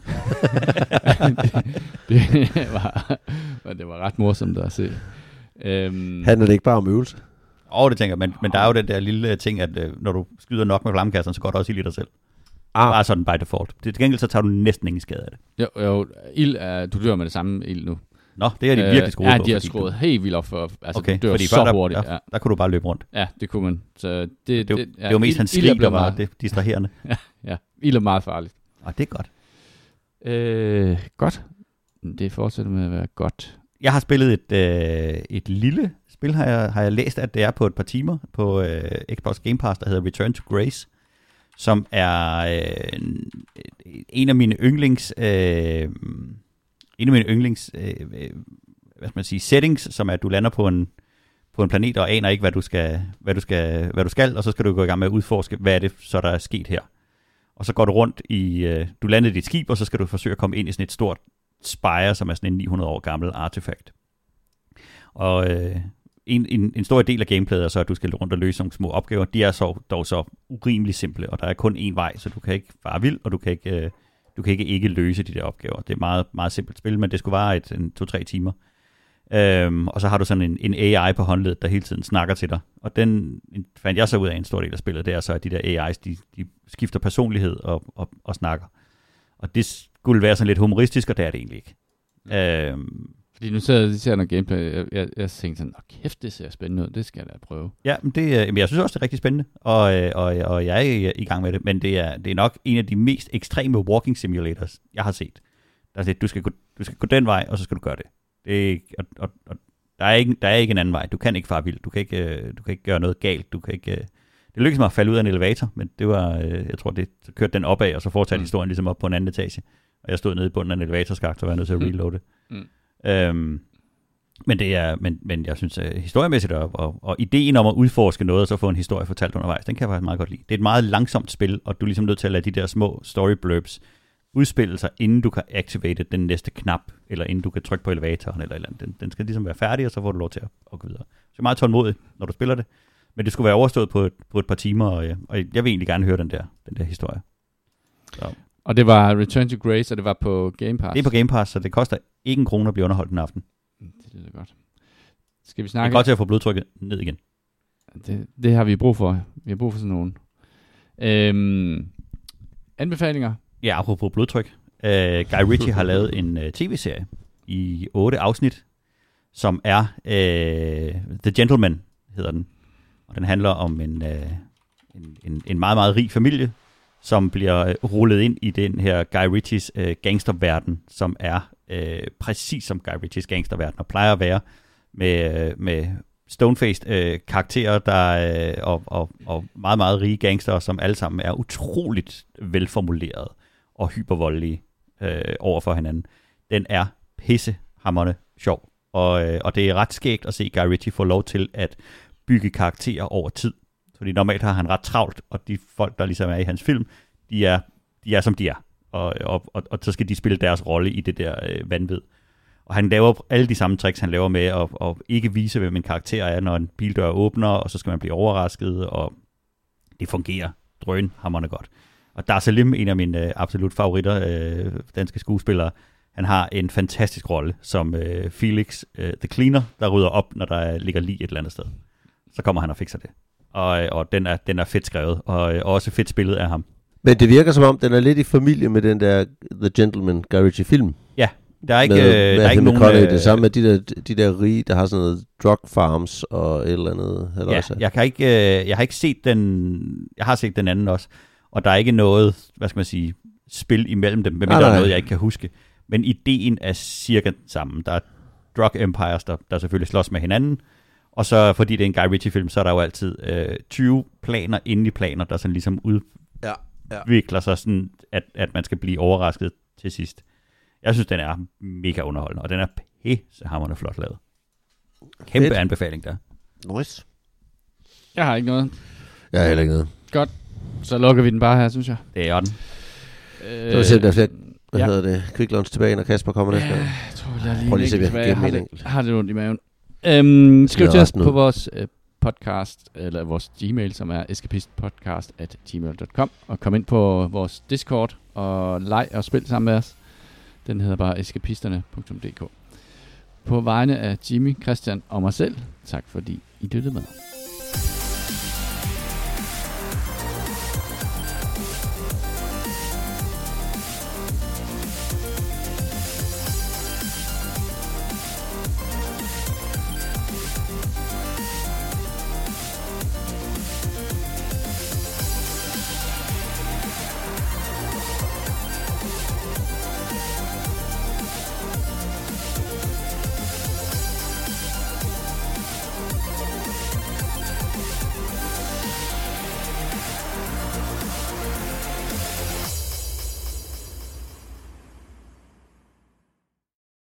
det, det, var, det var ret morsomt at se. Um, Handler det ikke bare om øvelse? Åh, oh, det tænker jeg, men, men der er jo den der lille ting, at uh, når du skyder nok med flammekasteren, så går det også ild i dig selv. Ah. Bare sådan by default. Til gengæld så tager du næsten ingen skade af det. Jo, jo ild er, du dør med det samme ild nu. Nå, det er de virkelig skruet øh, på. Ja, de har skruet helt vildt op for, altså okay, du dør fordi så der, hurtigt. Der, ja. der kunne du bare løbe rundt. Ja, det kunne man. Så det, det, det, det, ja, det var mest hans skrig, der var det distraherende. ja, ja, ild er meget farligt. Og det er godt. Øh, godt. Det fortsætter med at være godt. Jeg har spillet et, øh, et lille spil, har jeg, har jeg læst, at det er på et par timer på øh, Xbox Game Pass, der hedder Return to Grace, som er øh, en af mine yndlings øh, en af mine yndlings øh, hvad skal man sige, settings, som er, at du lander på en, på en planet og aner ikke, hvad du, skal, hvad, du skal, hvad du skal, og så skal du gå i gang med at udforske, hvad er det, så der er sket her. Og så går du rundt i, øh, du lander i dit skib, og så skal du forsøge at komme ind i sådan et stort spire, som er sådan en ni hundrede år gammel artefakt. Og øh, en, en, en stor del af gameplayet er så, at du skal rundt og løse nogle små opgaver. De er så dog så urimelig simple, og der er kun én vej, så du kan ikke fare vild, og du kan ikke, øh, du kan ikke, ikke løse de der opgaver. Det er meget, meget simpelt spil, men det skulle vare et, en to-tre timer. Øhm, og så har du sådan en, en A I på håndledet, der hele tiden snakker til dig. Og den fandt jeg så ud af en stor del af spillet, det er så, at de der A I's, de, de skifter personlighed og, og, og snakker. Og det skulle være sådan lidt humoristisk, og det er det egentlig ikke. Mm. Øhm, Fordi nu ser jeg noget gameplay, jeg, jeg, jeg tænkte sådan, åh kæft, det ser spændende ud, det skal jeg da prøve. Ja, men det, men jeg synes også, det er rigtig spændende, og, og, og jeg er i, i gang med det, men det er, det er nok en af de mest ekstreme walking simulators, jeg har set. Der er set, du skal gå, du skal gå den vej, og så skal du gøre det. det er, og, og, og der, er ikke, der er ikke en anden vej. Du kan ikke fare vildt, du kan ikke, du kan ikke gøre noget galt, du kan ikke... Det lykkedes mig at falde ud af en elevator, men det var, jeg tror, det så kørte den opad, og så fortsatte mm. historien ligesom op på en anden etage. Og jeg stod nede i bunden af en elevatorskakt, og var nødt til at reloade. Mm. Øhm, men, det er, men, men jeg synes, at historiemæssigt og, og, og ideen om at udforske noget, og så få en historie fortalt undervejs, den kan jeg faktisk meget godt lide. Det er et meget langsomt spil, og du er ligesom nødt til at lade de der små story blurbs udspille sig, inden du kan activate den næste knap, eller inden du kan trykke på elevatoren, eller, eller andet. Den, den skal ligesom være færdig, og så får du lov til at, at gå videre. Så det er meget tålmodigt, når du spiller det. Men det skulle være overstået på et, på et par timer, og, og jeg vil egentlig gerne høre den der, den der historie. Så. Og det var Return to Grace, og det var på Game Pass? Det er på Game Pass, så det koster ikke en krone at blive underholdt en aften. Det er godt. Skal vi snakke? Det er godt til at få blodtrykket ned igen. Det, det har vi brug for. Vi har brug for sådan nogen. Øhm, anbefalinger? Ja, apropos blodtryk. Uh, Guy Ritchie har lavet en uh, tv-serie i otte afsnit, som er uh, The Gentleman, hedder den. Og den handler om en, øh, en, en, en meget, meget rig familie, som bliver rullet ind i den her Guy Ritchies øh, gangsterverden, som er øh, præcis som Guy Ritchies gangsterverden, og plejer at være med, med stone-faced øh, karakterer, der, øh, og, og, og meget, meget rige gangster, som alle sammen er utroligt velformuleret og hypervoldelige øh, over for hinanden. Den er pissehamrende sjov, og, øh, og det er ret skægt at se Guy Ritchie få lov til at bygge karakterer over tid. Fordi normalt har han ret travlt, og de folk, der ligesom er i hans film, de er, de er som de er. Og, og, og, og så skal de spille deres rolle i det der øh, vanvid. Og han laver alle de samme tricks, han laver med at, at ikke vise, hvem en karakter er, når en bildør åbner, og så skal man blive overrasket, og det fungerer drønhamrende godt. Og Dar Salim, en af mine øh, absolut favoritter, øh, danske skuespillere, han har en fantastisk rolle som øh, Felix øh, the Cleaner, der rydder op, når der ligger lig et eller andet sted. Så kommer han og fikser det. Og, og den, er, den er fedt skrevet, og, og også fedt spillet af ham. Men det virker som om, den er lidt i familie med den der The Gentleman, Guy Ritchie-film. Ja, der er ikke, med, øh, med der er ikke nogen... Øh, det samme med de der, de der rige, der har sådan noget drug farms og et eller andet. Eller ja, også. jeg, kan ikke, øh, jeg har ikke set den... Jeg har set den anden også, og der er ikke noget, hvad skal man sige, spil imellem dem, medmindre der er noget, jeg ikke kan huske. Men ideen er cirka samme. Der er drug empires, der, der selvfølgelig slås med hinanden, og så, fordi det er en Guy Ritchie-film, så er der jo altid øh, tyve planer inde i planer, der sådan ligesom udvikler ja, ja. sig sådan, at, at man skal blive overrasket til sidst. Jeg synes, den er mega underholdende, og den er pissehamrende flot lavet. Kæmpe Fedt. Anbefaling der. Nice. Jeg har ikke noget. Jeg har heller ikke noget. Godt. Så lukker vi den bare her, synes jeg. Det er den. Øh, så vi ser, der er flere, hvad ja. hedder det, Quick Launch tilbage, når Kasper kommer næste gang. Jeg tror, jeg lige, Prøv lige at se, vi jeg har det, har det ondt i maven. Øhm, skriv til os på vores øh, podcast, eller vores Gmail, som er escapistpodcast at gmail punktum com, og kom ind på vores Discord og leg og spil sammen med os. Den hedder bare escapisterne punktum d k. På vegne af Jimmy, Christian og mig selv, tak fordi I lyttede med.